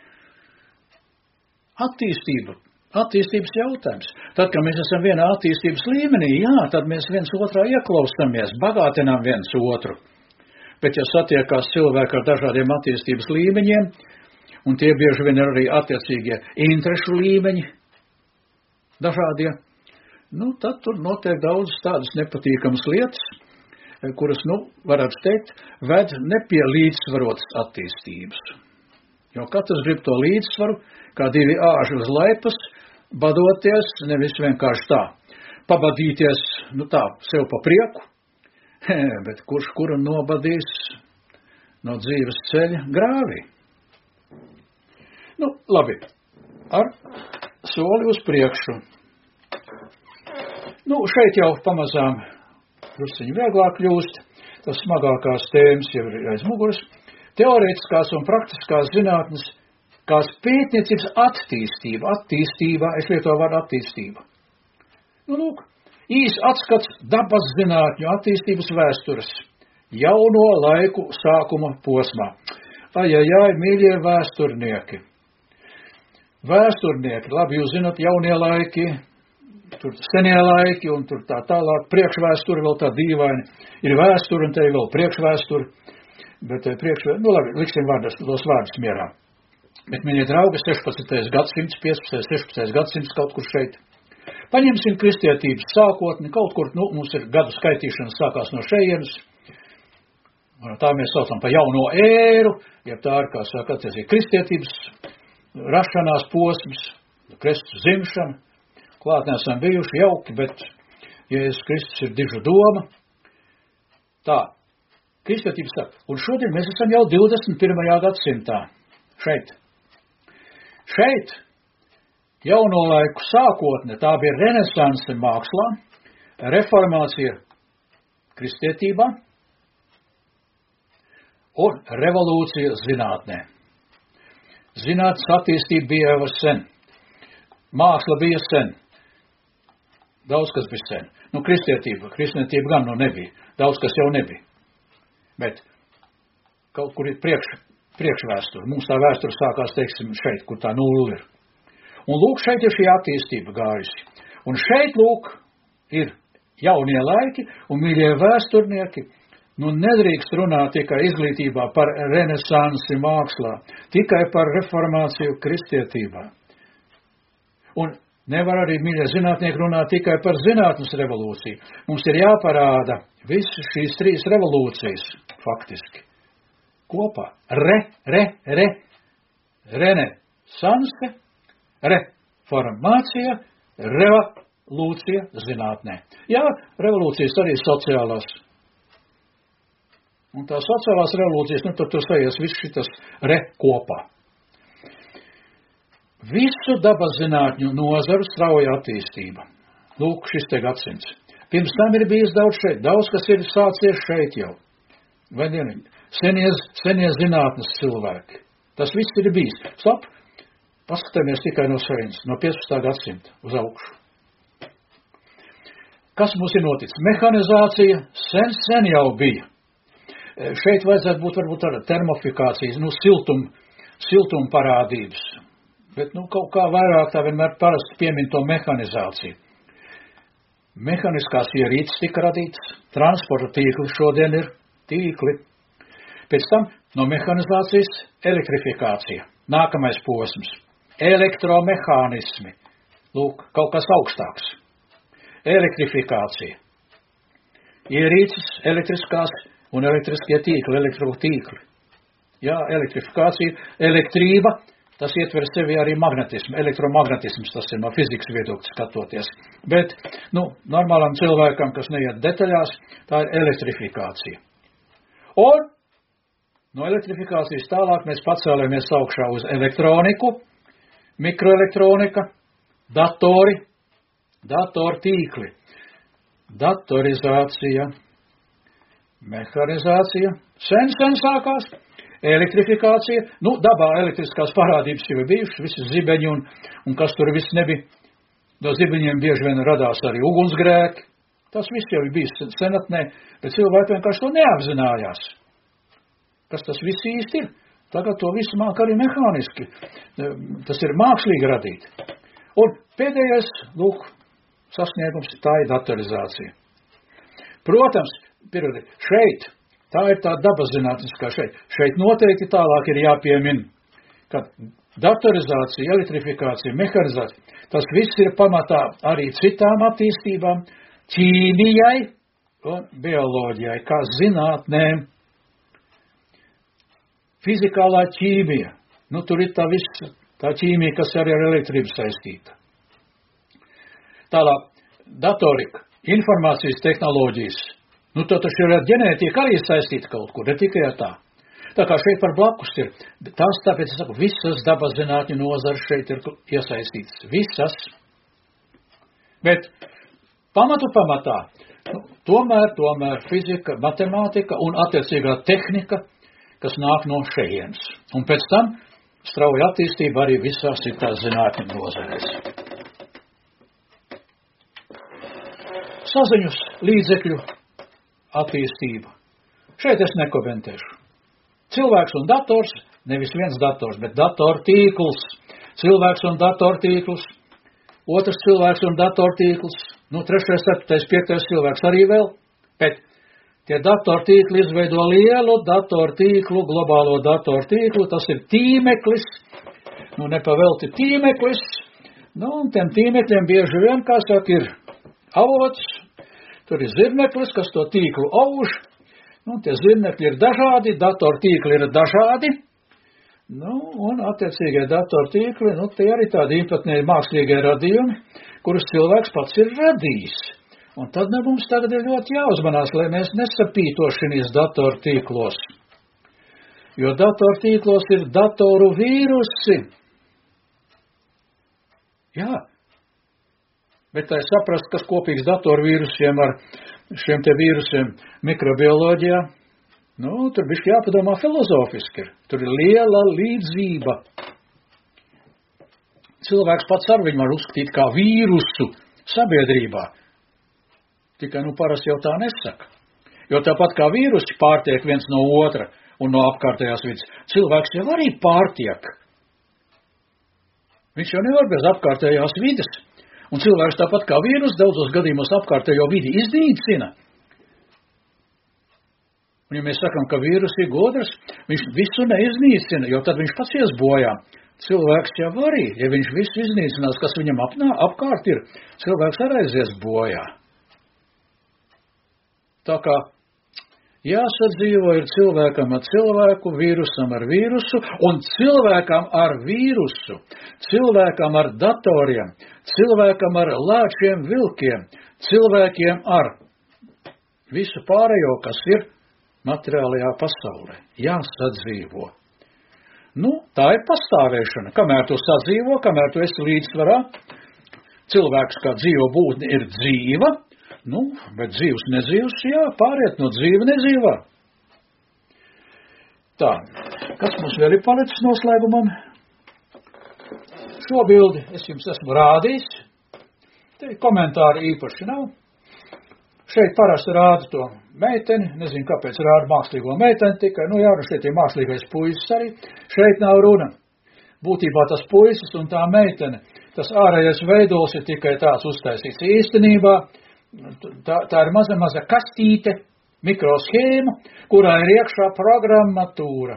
Attīstības jautājums. Tad, kad mēs esam vienā attīstības līmenī, tad mēs viens otrā ieklausamies, bagātinām viens otru. Bet, ja satiekās cilvēki ar dažādiem attīstības līmeņiem, un tie bieži vien ir arī attiecīgie interešu līmeņi, dažādie, tad tur notiek daudz tādas nepatīkamas lietas, kuras, varētu teikt, ved ne pie līdzsvarotas attīstības. Jo katrs grib to līdzsvaru, kā divi āži uz laipas, badoties, nevis vienkārši tā, pabadīties, sev pa prieku, bet kurš kuru nobadīs no dzīves ceļa grāvī. Labi, ar soli uz priekšu. Šeit jau pamazām drusciņi vieglāk kļūst, tas smagākās tēmas jau ir aiz muguras. Teorētiskās un praktiskās zinātnes, kā pētniecības attīstība, es lietoju vārdu attīstība. Īs atskats dabas zinātņu attīstības vēstures, jauno laiku sākuma posmā. Mīļie vēsturnieki. Labi, jūs zināt, jaunie laiki, tur senie laiki un tur tā tālāk, priekšvēsture vēl tā dīvaini. Ir vēsture un te vēl priekšvēsture. bet labi, liksim tos vārdus mierā. Bet, mīļie draugi, 16. gadsimts, 15. 16. gadsimts kaut kur šeit. Paņemsim kristietības sākotni, kaut kur, mums ir gadu skaitīšana sākās no šejienes. Tā mēs saucam pa jauno ēru, ja tā ir, kā saka, tas ir kristietības rašanās posms, Kristus zimšana. Klāt neesam bijuši jauki, bet Jēzus Kristus ir dižu doma. Tā, kristietības sāk. Un šodien mēs esam jau 21. gadsimtā. Šeit, jauno laiku sākotne, tā bija renesanse mākslā, reformācija kristietībā un revolūcija zinātnē. Zinātnes attīstība bija jau sen. Māksla bija sen. Daudz kas bija sen. Kristietība gan nebija. Daudz kas jau nebija. Bet kaut kur ir priekšvēsture. Mums tā vēsture sākās, teiksim, šeit, kur tā nulle ir. Un lūk, šeit ir šī attīstība gājusi. Un šeit, lūk, ir jaunie laiki un mīļie vēsturnieki. Nedrīkst runāt tikai izglītībā par renesansi mākslā, tikai par reformāciju kristietībā. Un nevar arī, mīļie zinātnieki, runāt tikai par zinātnes revolūciju. Mums ir jāparāda visas šīs 3 revolūcijas, faktiski, kopā. Renesanse, reformācija, revolūcija zinātnē. Jā, revolūcijas arī sociālās. Un tās sociālās revolūcijas, tad tur sajies viss šitas kopā. Visu dabas zinātņu nozaru strauja attīstība. Lūk, šis te gadsimts. Pirms tam ir bijis daudz šeit, daudz kas ir sācies šeit jau. Vai ne? Senie zinātnes cilvēki. Tas viss ir bijis. Paskatāmies tikai no šejienes, no 15. gadsimta uz augšu. Kas mums ir noticis? Mehanizācija sen jau bija. Šeit vajadzētu būt varbūt tāda termofikācijas, siltuma parādības. Bet, kaut kā vairāk tā vienmēr parasti piemin to mehanizāciju. Mehaniskās ierīces tika radītas, transporta tīkli šodien ir tīkli. Pēc tam no mehanizācijas elektrifikācija. Nākamais posms. Elektromehānismi. Lūk, kaut kas augstāks. Elektrifikācija. Ierīces, elektriskās un elektriskie tīkli, elektrotīkli. Jā, elektrifikācija, elektrība, tas ietver sevi arī magnetismu. Elektromagnetisms, tas ir no fizikas viedokļa skatoties. Bet, normālam cilvēkam, kas neiet detaļās, tā ir elektrifikācija. Un no elektrifikācijas tālāk mēs pacēlēmies augšā uz elektroniku, mikroelektronika, datori, datortīkli, datorizācija, mehanizācija, sen sākās, elektrifikācija, dabā elektriskās parādības jau ir bijušas, visi zibeņi un kas tur viss nebija. No zibeņiem bieži vien radās arī ugunsgrēki, tas viss jau ir bijis senatnē, bet cilvēki vienkārši to neapzinājās. Kas tas viss īsti ir? Tagad to visu māk arī mehāniski, tas ir mākslīgi radīt. Un pēdējais, sasniegums, tā ir datorizācija. Protams, šeit, tā ir tā dabas zinātniskā šeit. Šeit noteikti tālāk ir jāpiemin, ka datorizācija, elektrifikācija, mehanizācija, tas viss ir pamatā arī citām attīstībām, ķīmijai un bioloģijai, kā zinātnēm. Fizikālā ķīmija, tur ir tā visa, tā ķīmija, kas arī ar elektrību saistīta. Tālāk, datorika, informācijas tehnoloģijas, to taču ir ar ģenētika arī saistīta kaut kur, ne tikai ar tā. Tā kā šeit par blakus ir, tās tāpēc es saku, visas dabas zinātņu nozars šeit ir iesaistītas, visas. Bet pamatā, tomēr fizika, matemātika un attiecīgā tehnika, kas nāk no šejienes. Un pēc tam strauja attīstība arī visās citās zinātņu nozarēs. Saziņas līdzekļu attīstība. Šeit es nekomentēšu. Cilvēks un dators, nevis viens dators, bet datortīkls. Cilvēks un datortīkls, otrs cilvēks un datortīkls, 3., 4., 5. cilvēks arī vēl, bet Tie datortīkli izveido lielu datortīklu, globālo datortīklu, tas ir tīmeklis, nepavelti tīmeklis, un tiem tīmekļiem bieži vien, kā saka, ir avots, tur ir zirneklis, kas to tīklu auž, tie zirnekļi ir dažādi, datortīkli ir dažādi, un attiecīgie datortīkli, tie arī tādi īpatnēji mākslīgie radījumi, kurus cilvēks pats ir radījis. Un tad mums tagad ir ļoti jāuzmanās, lai mēs nesapītošinies datortīklos. Jo datortīklos ir datoru vīrusi. Jā. Bet tā ir saprast, kas kopīgs datoru vīrusiem ar šiem te vīrusiem mikrobioloģijā. Tur bišķi jāpadomā filozofiski ir. Tur ir liela līdzība. Cilvēks pats ar viņu var uzskatīt kā vīrusu sabiedrībā. Tikai parasti jau tā nesaka. Jo tāpat kā vīrusi pārtiek viens no otra un no apkārtējās vidas, cilvēks jau arī pārtiek. Viņš jau nevar bez apkārtējās vidas. Un cilvēks tāpat kā vīrus daudzos gadījumos apkārtējo vidi iznīcina. Un ja mēs sakam, ka vīrus ir gudrs, viņš visu neiznīcina, jo tad viņš pats ies bojā. Cilvēks jau arī, ja viņš visu iznīcinās, kas viņam apkārt ir, cilvēks arī aizies bojā. Tā kā jāsadzīvo ir cilvēkam ar cilvēku, vīrusam ar vīrusu, un cilvēkam ar vīrusu, cilvēkam ar datoriem, cilvēkam ar lāčiem vilkiem, cilvēkiem ar visu pārējo, kas ir materiālajā pasaulē. Jāsadzīvo. Tā ir pastāvēšana. Kamēr tu sadzīvo, kamēr tu esi līdzsvarā, cilvēks kā dzīvo būtne ir dzīva, bet dzīvs nedzīvs, pāriet no dzīva nedzīvā. Tā, kas mums vēl ir palicis noslēgumam? Šo bildi es jums esmu rādījis. Te komentāri īpaši nav. Šeit parasti rāda to meiteni, nezinu, kāpēc rāda mākslīgo meiteni, tikai, šeit ir mākslīgais puisis arī. Šeit nav runa. Būtībā tas puisis un tā meitene, tas ārējais veidols ir tikai tāds uztaisīts īstenībā. Tā ir maza kastīte, mikroshēma, kurā ir iekšā programmatūra.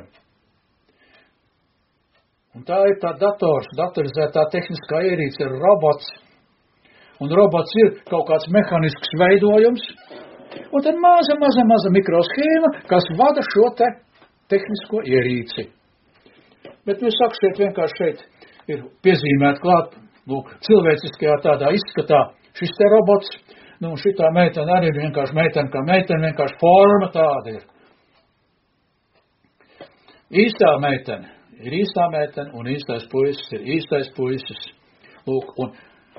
Un tā ir tā datorizētā tehniskā ierīce ir robots. Un robots ir kaut kāds mehanisks veidojums. Un tad maza mikroshēma, kas vada šo te tehnisko ierīci. Bet saksiet vienkārši šeit ir piezīmēt klāt, cilvēciskajā tādā izskatā šis te robots. Šitā meitene arī ir vienkārši meitene, kā meitene, vienkārši forma tāda ir. Īstā meitene ir īstā meitene, un īstais puisis ir īstais puisis. Un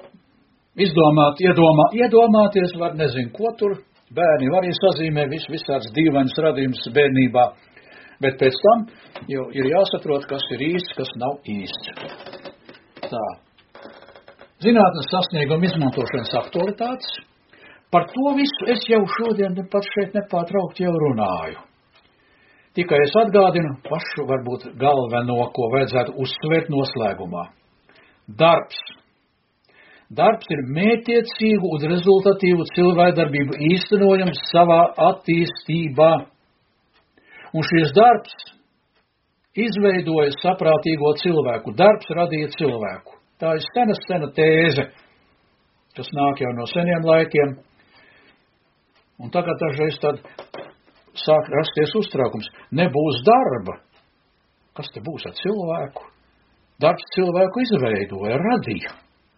iedomāties var nezinu, ko tur. Bērni arī sazīmē visāds dīvains radījums bērnībā, bet pēc tam jau ir jāsaprot, kas ir īsts, kas nav īsts. Tā. Zinātnes sasnieguma izmantošanas aktualitātes. Par to visu es jau šodien pat šeit nepārtraukti jau runāju. Tikai es atgādinu pašu varbūt galveno, ko vajadzētu uzsvērt noslēgumā. Darbs. Darbs ir mērķtiecīgu un rezultatīvu cilvēkdarbību īstenojams savā attīstībā. Un šis darbs izveidoja saprātīgo cilvēku. Darbs radīja cilvēku. Tā ir sena tēze, kas nāk jau no seniem laikiem. Un tagad dažreiz tad sāk rasties uztraukums. Nebūs darba. Kas te būs ar cilvēku? Darbs cilvēku izveidoja, radīja.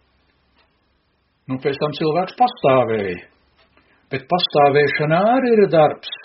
Pēc tam cilvēks pastāvēja. Bet pastāvēšanā arī ir darbs.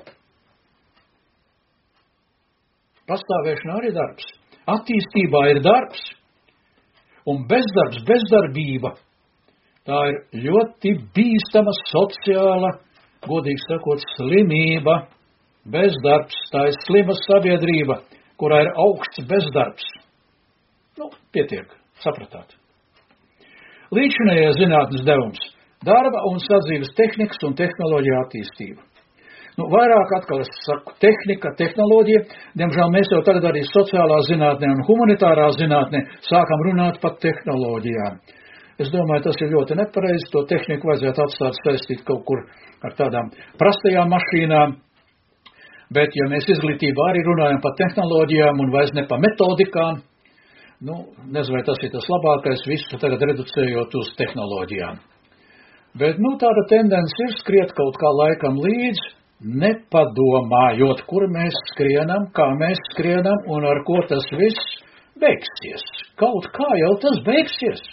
Pastāvēšanā arī darbs. Attīstībā ir darbs. Un bezdarbs, bezdarbība, tā ir ļoti bīstama sociāla, godīgi sakot, slimība. Bezdarbs, tā ir slima sabiedrība, kurā ir augsts bezdarbs. Pietiek, sapratāt. Līdzinājais zinātnes devums – darba un sadzīves tehnikas un tehnoloģija attīstība. Vairāk atkal es saku tehnika, tehnoloģija. Diemžēl mēs jau tagad arī sociālā zinātnē un humanitārā zinātnē sākam runāt par tehnoloģijām. Es domāju, tas ir ļoti nepareizi, to tehniku vajadzētu atstāt saistīt kaut kur ar tādām prastajām mašīnām, bet ja mēs izglītībā arī runājam par tehnoloģijām un vairs ne par metodikām, nezinu, vai tas ir tas labākais, visu tagad reducējot uz tehnoloģijām. Bet, tāda tendence ir skriet kaut kā laikam līdz, nepadomājot, kur mēs skrienam, kā mēs skrienam un ar ko tas viss beigsies. Kaut kā jau tas beigsies.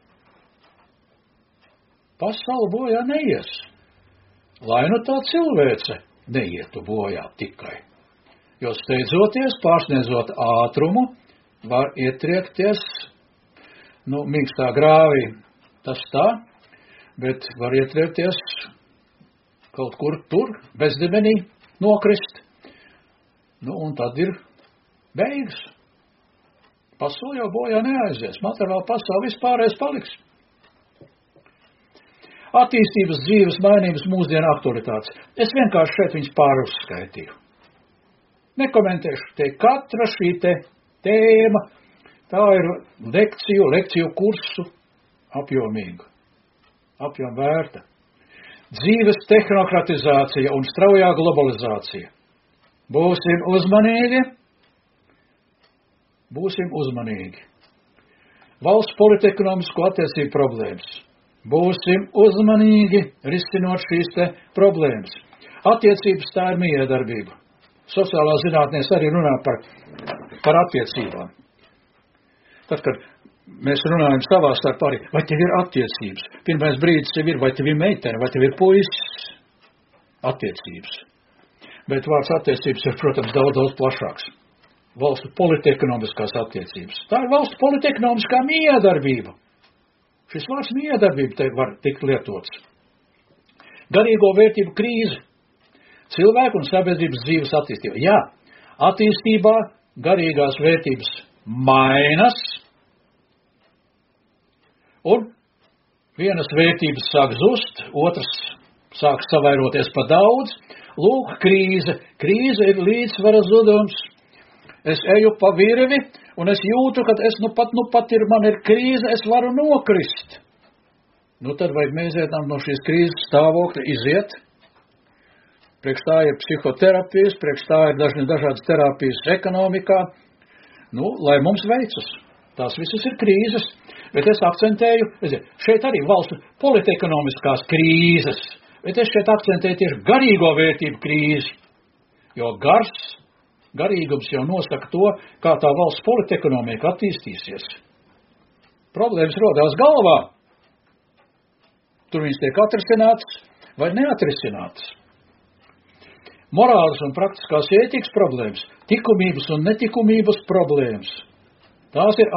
Pasaule bojā neies. Lai tā cilvēce neietu bojā tikai. Jo steidzoties, pārsniedzot ātrumu, var ietriekties, mīkstā grāvī tas tā, bet var ietriekties kaut kur tur, bezdibenī, nokrist. Un tad ir beigas. Pasaule jau bojā neaizies, materiāla pasaule vispārējais paliks. Attīstības dzīves mainības mūsdienu aktualitātes. Es vienkārši šeit viņas pāruzskaitīju. Nekomentēšu te katra šī tēma, tā ir lekciju kursu apjomvērta. Dzīves tehnokratizācija un straujā globalizācija. Būsim uzmanīgi. Valsts politekonomisko attiecību problēmas. Būsim uzmanīgi risinot šīs problēmas. Attiecības tā ir miedarbība. Sociālā zinātnēs arī runā par attiecībām. Tad, kad mēs runājam savā starpā arī, vai tev ir attiecības? Pirmais brīdis tev ir, vai tev ir meitene, vai tev ir puisis? Attiecības. Bet vārds attiecības ir, protams, daudz plašāks. Valstu politekonomiskās attiecības. Tā ir valstu politekonomiskā miedarbība. Šis vārds miedarbība te var tikt lietots. Garīgo vērtību krīze. Cilvēku un sabiedrības dzīves attīstība. Jā, attīstībā garīgās vērtības mainas, un vienas vērtības sāk zust, otras sāk savairoties pa daudz. Lūk, krīze. Krīze ir līdzsvara zudums. Es eju pa virvi, un es jūtu, ka man ir krīze, es varu nokrist. Tad vajag mēģināt no šīs krīzes stāvokļa iziet. Priekš tā ir psihoterapijas, priekš tā ir dažādas terapijas ekonomikā. Lai mums veicas. Tās visas ir krīzes, bet es akcentēju, šeit arī valstu politekonomiskās krīzes, bet es šeit akcentēju tieši garīgo vērtību krīzi, jo garīgums jau nosaka to, kā tā valsts politekonomika attīstīsies. Problēmas rodās galvā. Tur viņas tiek atrisinātas vai neatrisinātas. Morālas un praktiskās ētikas problēmas, tikumības un netikumības problēmas. Tās ir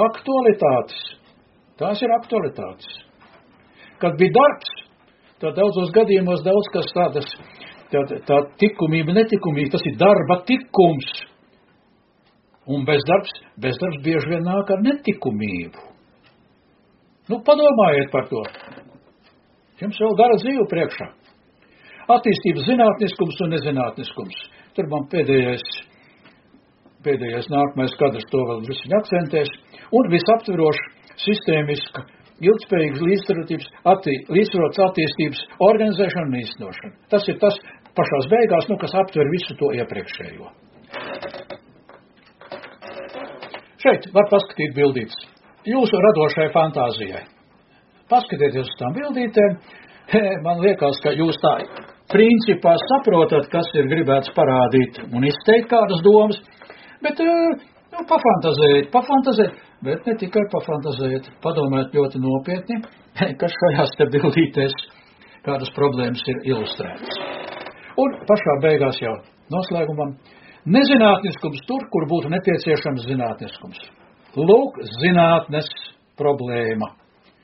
aktualitātes. Kad bija darbs, tad daudzos gadījumos daudz kas tādas, tā tikumība, netikumība, tas ir darba tikums. Un bezdarbs bieži vien nāk ar netikumību. Padomājiet par to. Jums vēl gara dzīve priekšā. Attīstības zinātniskums un nezinātniskums. Tur man pēdējais nākamais kadrs to vēl visiņ akcentēs. Un visaptveroši, sistēmiska, ilgspējīgas līdzsvarotas attīstības organizēšana un īstenošana. Tas ir tas pašās beigās, kas aptver visu to iepriekšējo. Šeit var paskatīt bildītes. Jūsu radošai fantāzijai. Paskatieties uz tām bildītēm. Man liekas, ka jūs tā principā saprotat, kas ir gribēts parādīt un izteikt kādas domas, bet pafantazēt, bet ne tikai pafantazēt, padomāt ļoti nopietni, kas šajās te bildītēs kādas problēmas ir ilustrētas. Un pašā beigās jau noslēgumam nezinātniskums tur, kur būtu nepieciešams zinātniskums. Lūk, zinātnes problēma.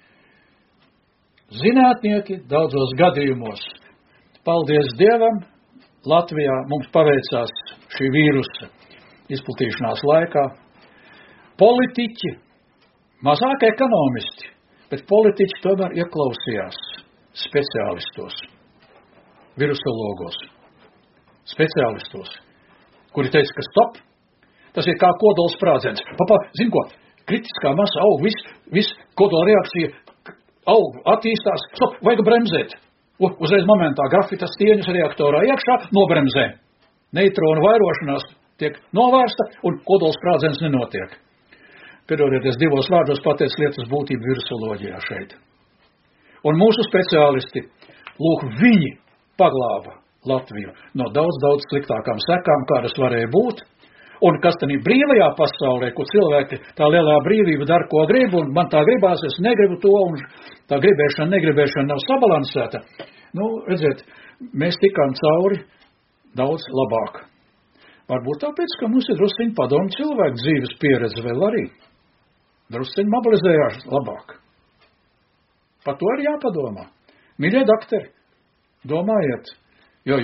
Zinātnieki daudzos gadījumos, paldies Dievam, Latvijā mums paveicās šī vīrusa izplatīšanās laikā. Politiķi, mazāk ekonomisti, bet politiķi tomēr ieklausījās speciālistos, virusologos, speciālistos, kuri teica, ka stop, tas ir kā kodola sprādziens. Zin ko, kritiskā masa aug, viss kodola reakcija aug, attīstās, stop, vajag bremzēt. Uzreiz momentā grafitas stieņus reaktorā iekšā nobremzē. Neitronu vairošanās tiek novērsta un kodolsprādziens nenotiek. Piedodieties, divos vārdos pateic lietas būtību virusoloģijā šeit. Un mūsu speciālisti, lūk, viņi paglāba Latviju no daudz sliktākām sekām, kādas varēja būt. Un kas tad ir brīvajā pasaulē, kur cilvēki tā lielā brīvība dara, ko grib, un man tā gribās, es negribu to, un tā negribēšana nav sabalansēta. Redziet, mēs tikām cauri daudz labāk. Varbūt tāpēc, ka mums ir drusciņi padomu cilvēku dzīves pieredze vēl arī. Drusciņi mobilizējās labāk. Par to ir jāpadomā. Mīļie dakteri, domājiet, jo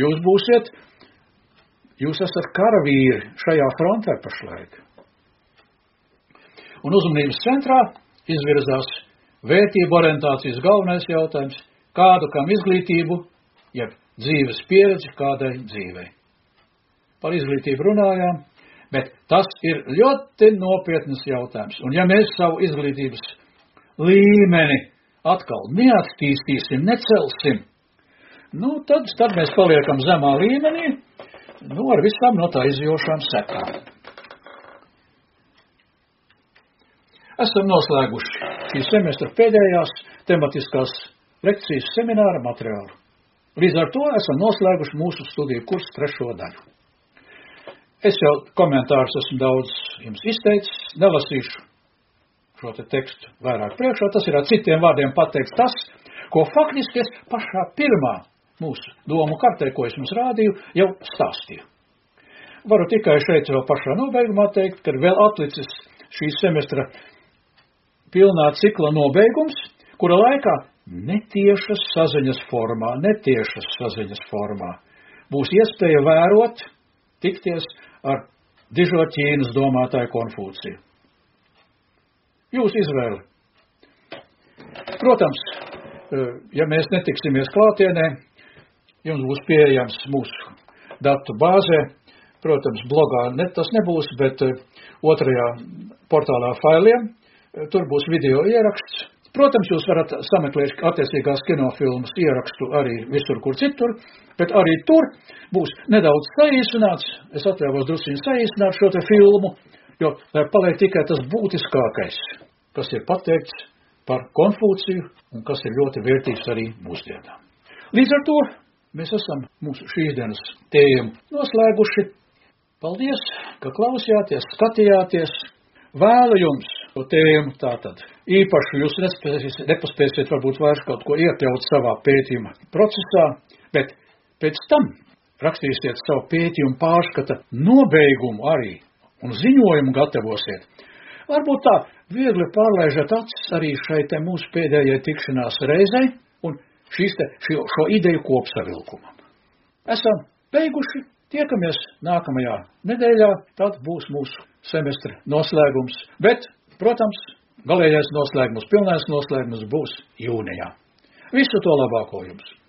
jūs esat karavīri šajā frontē pašlaik. Un uzmanības centrā izvirzās vērtību orientācijas galvenais jautājums, kādu kam izglītību, jeb dzīves pieredzi kādai dzīvei. Par izglītību runājām, bet tas ir ļoti nopietnas jautājums. Un ja mēs savu izglītības līmeni atkal neattīstīsim, necelsim, tad mēs paliekam zemā līmenī, ar visām no tā izjošām sekām. Esam noslēguši šī semestra pēdējās tematiskās lekcijas semināra materiālu. Līdz ar to esam noslēguši mūsu studiju kursu 3. daļu. Es jau komentārus esmu daudz jums izteicis, nelasīšu šo te tekstu vairāk priekšā. Tas ir ar citiem vārdiem pateikts tas, ko faktiski es pašā pirmā mūsu domu kartē, ko es jums rādīju, jau stāstīju. Varu tikai šeit jau pašā nobeigumā teikt, ka vēl atlicis šī semestra pilnā cikla nobeigums, kura laikā netiešas saziņas formā būs iespēja vērot, tikties ar dižo Ķīnas domātāju Konfūciju. Jūs izvēli. Protams, ja mēs netiksimies klātienē, jums būs pieejams mūsu datu bāzē. Protams, blogā tas nebūs, bet otrajā portālā failiem. Tur būs video ieraksts. Protams, jūs varat sameklēt attiecīgās kinofilmas ierakstu arī visur, kur citur, bet arī tur būs nedaudz saīsināts. Es atļāvos drusciņi saīsināt šo te filmu, jo paliek tikai tas būtiskākais, kas ir pateikts par Konfūciju un kas ir ļoti vērtīgs arī mūsdienām. Līdz ar to mēs esam mūsu šīs dienas tēmu noslēguši. Paldies, ka klausījāties, skatījāties. Vēlu jums to tēmu tātad. Īpaši jūs nepaspēsiet varbūt vairs kaut ko iekļaut savā pētījuma procesā, bet pēc tam rakstīsiet savu pētījumu pārskata nobeigumu arī un ziņojumu gatavosiet. Varbūt tā viegli pārlaižat acis arī šai te mūsu pēdējai tikšanās reizei un šo ideju kopsavilkumam. Esam beiguši. Tiekamies nākamajā nedēļā, tad būs mūsu semestra noslēgums, bet, protams, galējais noslēgums, pilnais noslēgums būs jūnijā. Visu to labāko jums!